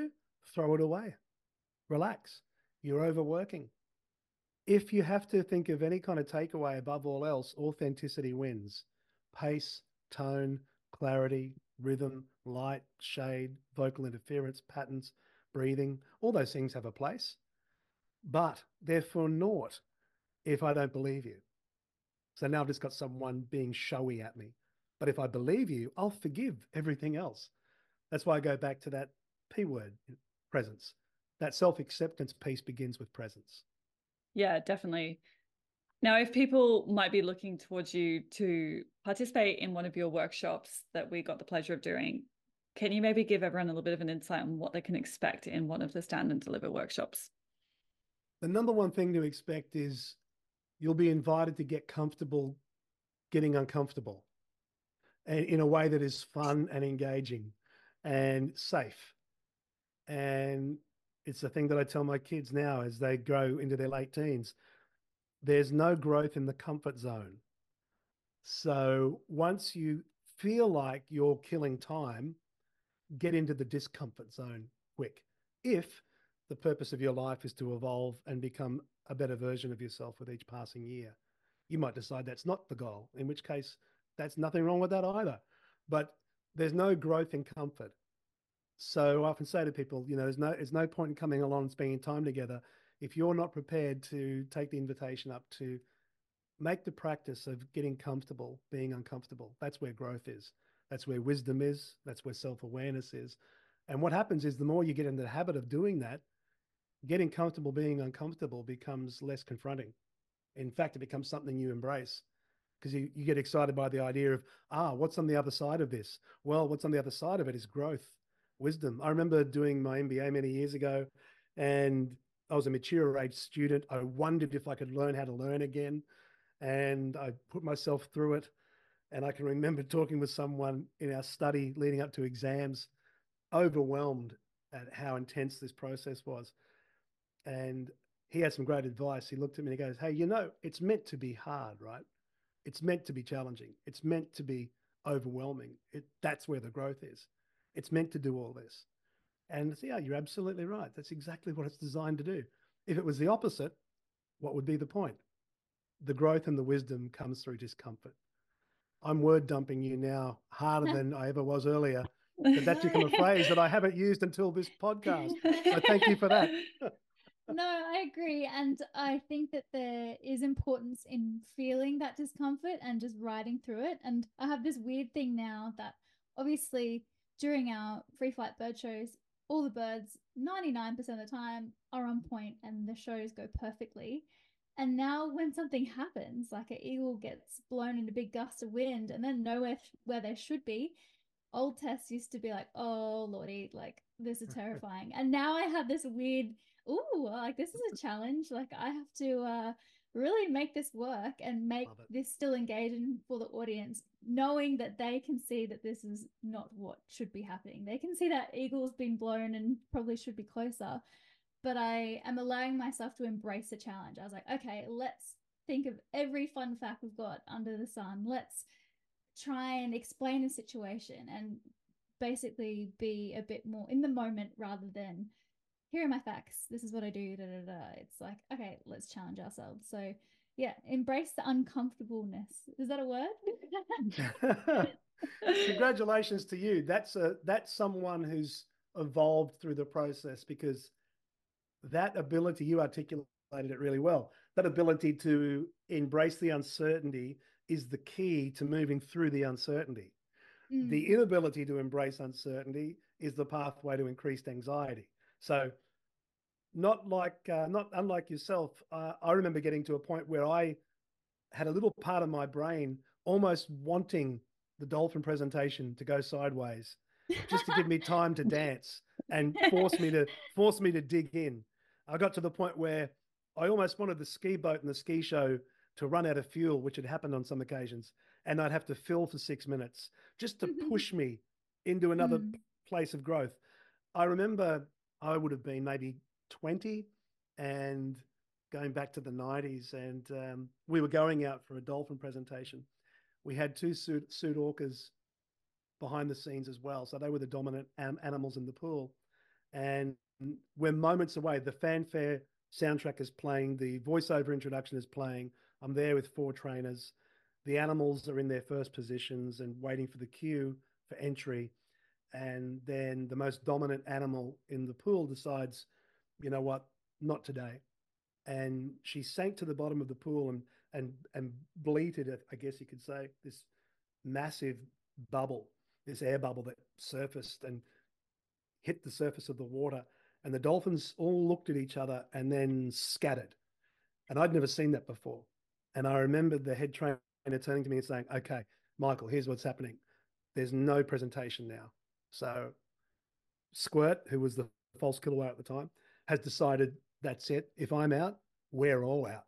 throw it away. Relax. You're overworking. If you have to think of any kind of takeaway above all else, authenticity wins. Pace, tone, clarity, rhythm, light, shade, vocal interference, patterns, breathing, all those things have a place, but they're for naught if I don't believe you. So now I've just got someone being showy at me. But if I believe you, I'll forgive everything else. That's why I go back to that P word, presence. That self-acceptance piece begins with presence. Yeah, definitely. Now, if people might be looking towards you to participate in one of your workshops that we got the pleasure of doing, can you maybe give everyone a little bit of an insight on what they can expect in one of the Stand and Deliver workshops? The number one thing to expect is you'll be invited to get comfortable getting uncomfortable, and in a way that is fun and engaging and safe. And it's the thing that I tell my kids now as they grow into their late teens. There's no growth in the comfort zone. So once you feel like you're killing time, get into the discomfort zone quick. If the purpose of your life is to evolve and become a better version of yourself with each passing year, you might decide that's not the goal, in which case that's nothing wrong with that either. But there's no growth in comfort. So I often say to people, there's no point in coming along and spending time together if you're not prepared to take the invitation up to make the practice of getting comfortable, being uncomfortable. That's where growth is. That's where wisdom is. That's where self-awareness is. And what happens is the more you get into the habit of doing that, getting comfortable being uncomfortable becomes less confronting. In fact, it becomes something you embrace because you get excited by the idea of, what's on the other side of this? Well, what's on the other side of it is growth, wisdom. I remember doing my MBA many years ago, and I was a mature age student. I wondered if I could learn how to learn again. And I put myself through it. And I can remember talking with someone in our study leading up to exams, overwhelmed at how intense this process was. And he had some great advice. He looked at me and he goes, hey, it's meant to be hard, right? It's meant to be challenging. It's meant to be overwhelming. That's where the growth is. It's meant to do all this. And yeah, you're absolutely right. That's exactly what it's designed to do. If it was the opposite, what would be the point? The growth and the wisdom comes through discomfort. I'm word dumping you now harder than I ever was earlier, but that's become a phrase that I haven't used until this podcast. So thank you for that. No, I agree. And I think that there is importance in feeling that discomfort and just riding through it. And I have this weird thing now that obviously during our free flight bird shows, all the birds 99% of the time are on point and the shows go perfectly. And now when something happens, like an eagle gets blown in a big gust of wind and then nowhere where they should be, old Tess used to be like, oh Lordy, like this is terrifying. And now I have this weird, like this is a challenge. Like I have to really make this work and make this still engaging for the audience, knowing that they can see that this is not what should be happening. They can see that eagle's been blown and probably should be closer. But I am allowing myself to embrace the challenge. I was like, okay, let's think of every fun fact we've got under the sun. Let's try and explain the situation and basically be a bit more in the moment rather than here are my facts. This is what I do. Da, da, da. It's like, okay, let's challenge ourselves. So yeah, embrace the uncomfortableness. Is that a word? Congratulations to you. That's someone who's evolved through the process, because that ability, you articulated it really well, that ability to embrace the uncertainty is the key to moving through the uncertainty. The inability to embrace uncertainty is the pathway to increased anxiety. So not unlike yourself, I remember getting to a point where I had a little part of my brain almost wanting the dolphin presentation to go sideways just to give me time to dance and force me to dig in. I got to the point where I almost wanted the ski boat and the ski show to run out of fuel, which had happened on some occasions, and I'd have to fill for 6 minutes just to push me into another place of growth. I remember I would have been maybe 20 and going back to the 90s, and we were going out for a dolphin presentation. We had two suit orcas behind the scenes as well, so they were the dominant animals in the pool. And we're moments away. The fanfare soundtrack is playing, the voiceover introduction is playing. I'm there with 4 trainers. The animals are in their first positions and waiting for the cue for entry. And then the most dominant animal in the pool decides, you know what, not today. And she sank to the bottom of the pool and bleated, I guess you could say, this massive bubble, this air bubble that surfaced and hit the surface of the water. And the dolphins all looked at each other and then scattered. And I'd never seen that before. And I remembered the head trainer turning to me and saying, okay, Michael, here's what's happening. There's no presentation now. So Squirt, who was the false killer whale at the time, has decided that's it. If I'm out, we're all out.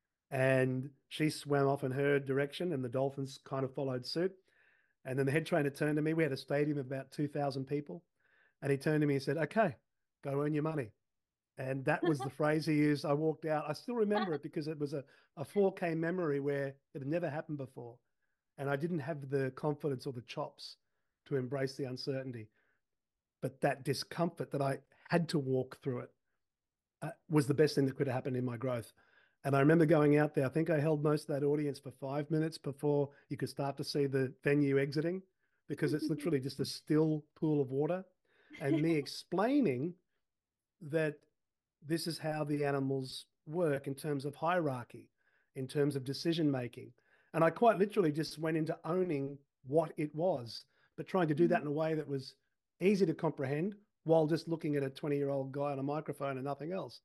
And she swam off in her direction and the dolphins kind of followed suit. And then the head trainer turned to me. We had a stadium of about 2,000 people. And he turned to me and said, okay, go earn your money. And that was the phrase he used. I walked out. I still remember it because it was a 4K memory where it had never happened before. And I didn't have the confidence or the chops to embrace the uncertainty. But that discomfort that I had to walk through it was the best thing that could have happened in my growth. And I remember going out there. I think I held most of that audience for 5 minutes before you could start to see the venue exiting, because it's literally just a still pool of water. And me explaining that this is how the animals work in terms of hierarchy, in terms of decision making. And I quite literally just went into owning what it was, but trying to do that in a way that was easy to comprehend while just looking at a 20-year-old guy on a microphone and nothing else.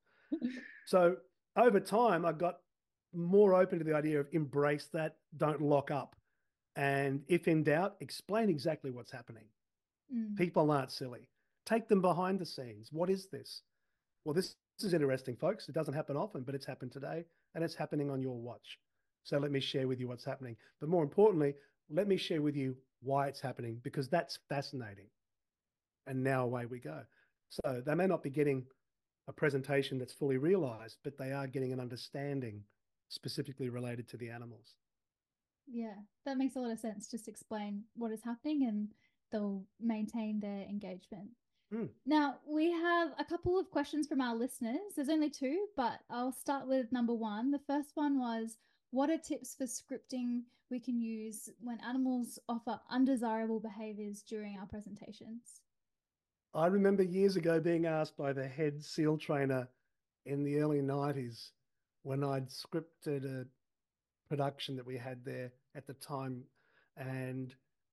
So over time, I got more open to the idea of embrace that, don't lock up. And if in doubt, explain exactly what's happening. People aren't silly. Take them behind the scenes. What is this? Well, this is interesting, folks. It doesn't happen often, but it's happened today and it's happening on your watch. So let me share with you what's happening. But more importantly, let me share with you why it's happening, because that's fascinating. And now away we go. So they may not be getting a presentation that's fully realized, but they are getting an understanding specifically related to the animals. Yeah, that makes a lot of sense. Just explain what is happening and they'll maintain their engagement. Now, we have a couple of questions from our listeners. There's only 2, but I'll start with number 1. The first one was, what are tips for scripting we can use when animals offer undesirable behaviors during our presentations? I remember years ago being asked by the head SEAL trainer in the early 90s when I'd scripted a production that we had there at the time. And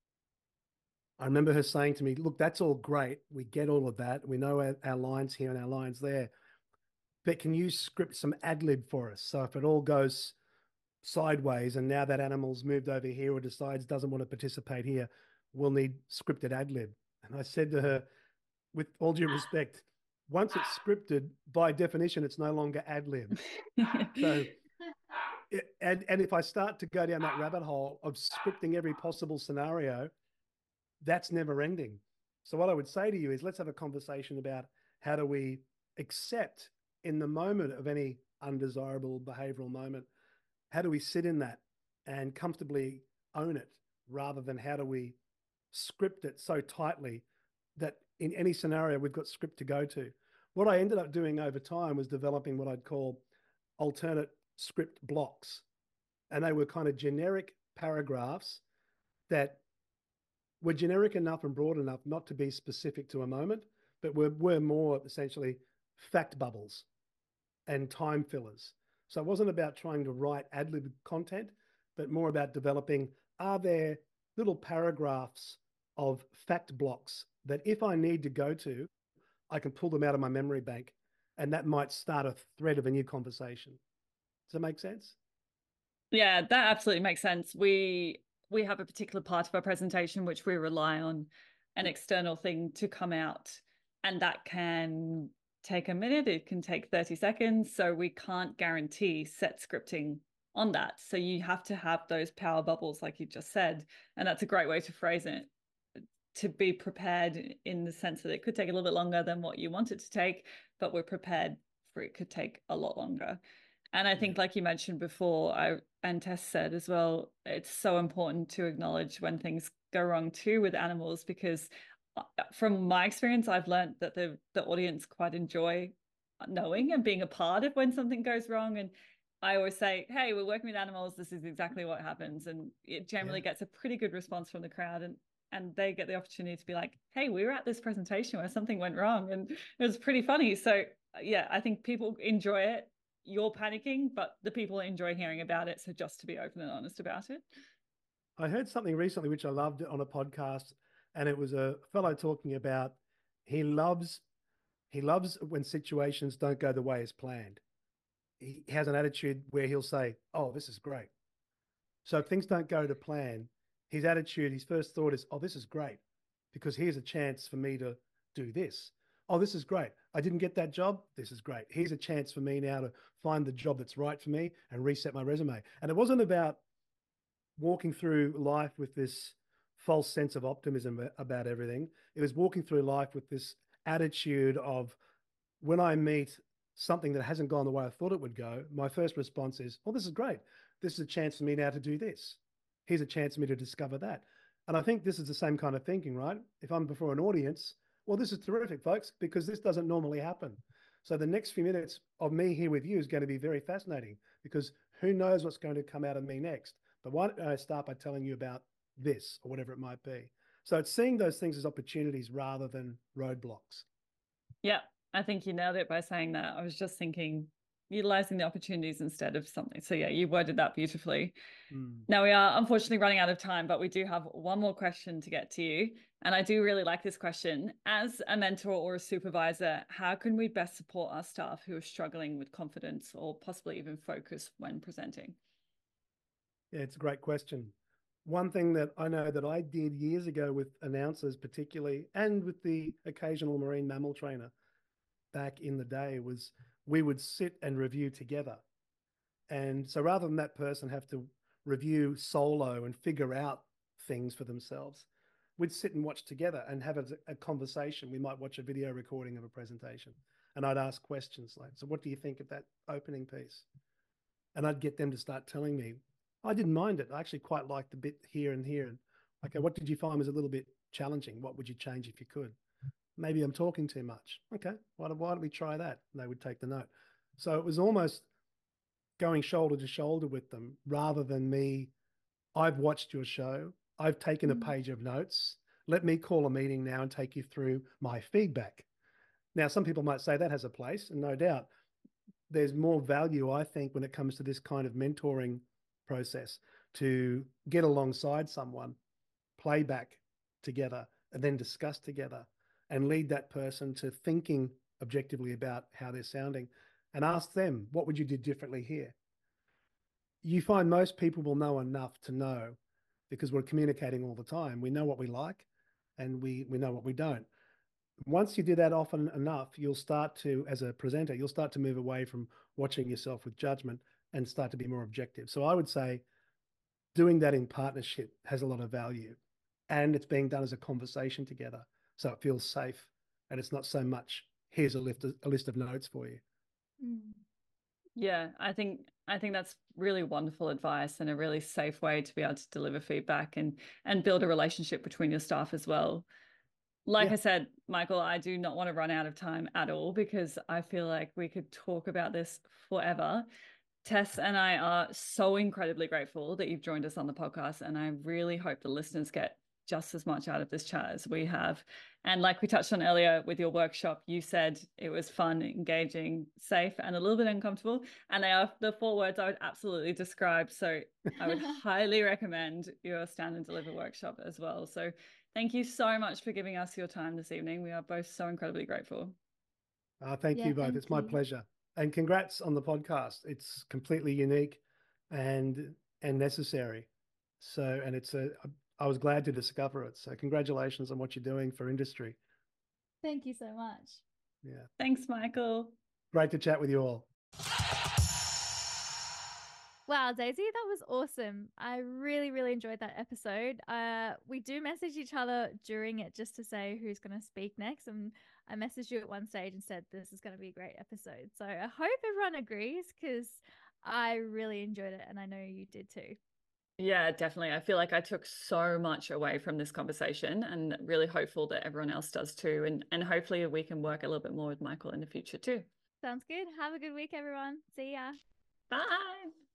I remember her saying to me, look, that's all great. We get all of that. We know our lines here and our lines there. But can you script some ad lib for us? So if it all goes sideways and now that animal's moved over here or decides doesn't want to participate here, we'll need scripted ad lib. And I said to her, with all due respect, once it's scripted, by definition, it's no longer ad lib. So, and if I start to go down that rabbit hole of scripting every possible scenario, that's never ending. So what I would say to you is, let's have a conversation about how do we accept in the moment of any undesirable behavioral moment, how do we sit in that and comfortably own it, rather than how do we script it so tightly that in any scenario we've got script to go to. What I ended up doing over time was developing what I'd call alternate script blocks. And they were kind of generic paragraphs that were generic enough and broad enough not to be specific to a moment, but were more essentially fact bubbles and time fillers. So it wasn't about trying to write ad lib content, but more about developing, are there little paragraphs of fact blocks that if I need to go to, I can pull them out of my memory bank, and that might start a thread of a new conversation. Does that make sense? Yeah, that absolutely makes sense. We have a particular part of our presentation which we rely on an external thing to come out, and that can take a minute, it can take 30 seconds. So we can't guarantee set scripting on that. So you have to have those power bubbles, like you just said. And that's a great way to phrase it, to be prepared in the sense that it could take a little bit longer than what you want it to take, but we're prepared for it could take a lot longer. And I think, like you mentioned before, and Tess said as well, it's so important to acknowledge when things go wrong too with animals, because from my experience, I've learned that the audience quite enjoy knowing and being a part of when something goes wrong. And I always say, hey, we're working with animals. This is exactly what happens. And it generally gets a pretty good response from the crowd. And they get the opportunity to be like, hey, we were at this presentation where something went wrong and it was pretty funny. So yeah, I think people enjoy it. You're panicking, but the people enjoy hearing about it. So just to be open and honest about it. I heard something recently which I loved on a podcast, and it was a fellow talking about he loves when situations don't go the way as planned. He has an attitude where he'll say, "Oh, this is great." So if things don't go to plan, his attitude, his first thought is, "Oh, this is great, because here's a chance for me to do this. Oh, this is great. I didn't get that job. This is great. Here's a chance for me now to find the job that's right for me and reset my resume." And it wasn't about walking through life with this false sense of optimism about everything. It was walking through life with this attitude of, when I meet something that hasn't gone the way I thought it would go, my first response is, "Oh, this is great. This is a chance for me now to do this. Here's a chance for me to discover that." And I think this is the same kind of thinking, right? If I'm before an audience, well, this is terrific, folks, because this doesn't normally happen. So the next few minutes of me here with you is going to be very fascinating, because who knows what's going to come out of me next. But why don't I start by telling you about this, or whatever it might be? So it's seeing those things as opportunities rather than roadblocks. Yeah, I think you nailed it by saying that. I was just thinking, utilizing the opportunities instead of something. So yeah, you worded that beautifully. Now we are unfortunately running out of time, but we do have one more question to get to you. And I do really like this question. As a mentor or a supervisor, how can we best support our staff who are struggling with confidence or possibly even focus when presenting? Yeah, it's a great question. One thing that I know that I did years ago with announcers particularly, and with the occasional marine mammal trainer back in the day, was we would sit and review together. And so rather than that person have to review solo and figure out things for themselves, we'd sit and watch together and have a conversation. We might watch a video recording of a presentation, and I'd ask questions like, "So what do you think of that opening piece?" And I'd get them to start telling me, "I didn't mind it. I actually quite liked the bit here and here." And okay, what did you find was a little bit challenging? What would you change if you could? Maybe I'm talking too much. Okay, why don't we try that? And they would take the note. So it was almost going shoulder to shoulder with them, rather than me, "I've watched your show. I've taken a page of notes. Let me call a meeting now and take you through my feedback." Now, some people might say that has a place, and no doubt there's more value, I think, when it comes to this kind of mentoring process, to get alongside someone, play back together, and then discuss together, and lead that person to thinking objectively about how they're sounding, and ask them, "What would you do differently here?" You find most people will know enough to know, because we're communicating all the time. We know what we like, and we know what we don't. Once you do that often enough, you'll start to, as a presenter, you'll start to move away from watching yourself with judgment and start to be more objective. So I would say doing that in partnership has a lot of value, and it's being done as a conversation together. So it feels safe, and it's not so much, "Here's a list of notes for you." Yeah, I think that's really wonderful advice, and a really safe way to be able to deliver feedback and build a relationship between your staff as well. Like I said, Michael, I do not want to run out of time at all, because I feel like we could talk about this forever. Tess and I are so incredibly grateful that you've joined us on the podcast, and I really hope the listeners get just as much out of this chat as we have. And like we touched on earlier with your workshop, you said it was fun, engaging, safe, and a little bit uncomfortable. And they are the 4 words I would absolutely describe. So I would highly recommend your Stand and Deliver workshop as well. So thank you so much for giving us your time this evening. We are both so incredibly grateful. Thank you both. It's my pleasure. And congrats on the podcast. It's completely unique and necessary. So, and I was glad to discover it. So congratulations on what you're doing for industry. Thank you so much. Yeah. Thanks, Michael. Great to chat with you all. Wow, Daisy, that was awesome. I really, really enjoyed that episode. We do message each other during it just to say who's going to speak next. And I messaged you at one stage and said, this is going to be a great episode. So I hope everyone agrees, because I really enjoyed it, and I know you did too. Yeah, definitely. I feel like I took so much away from this conversation, and really hopeful that everyone else does too. And hopefully we can work a little bit more with Michael in the future too. Sounds good. Have a good week, everyone. See ya. Bye.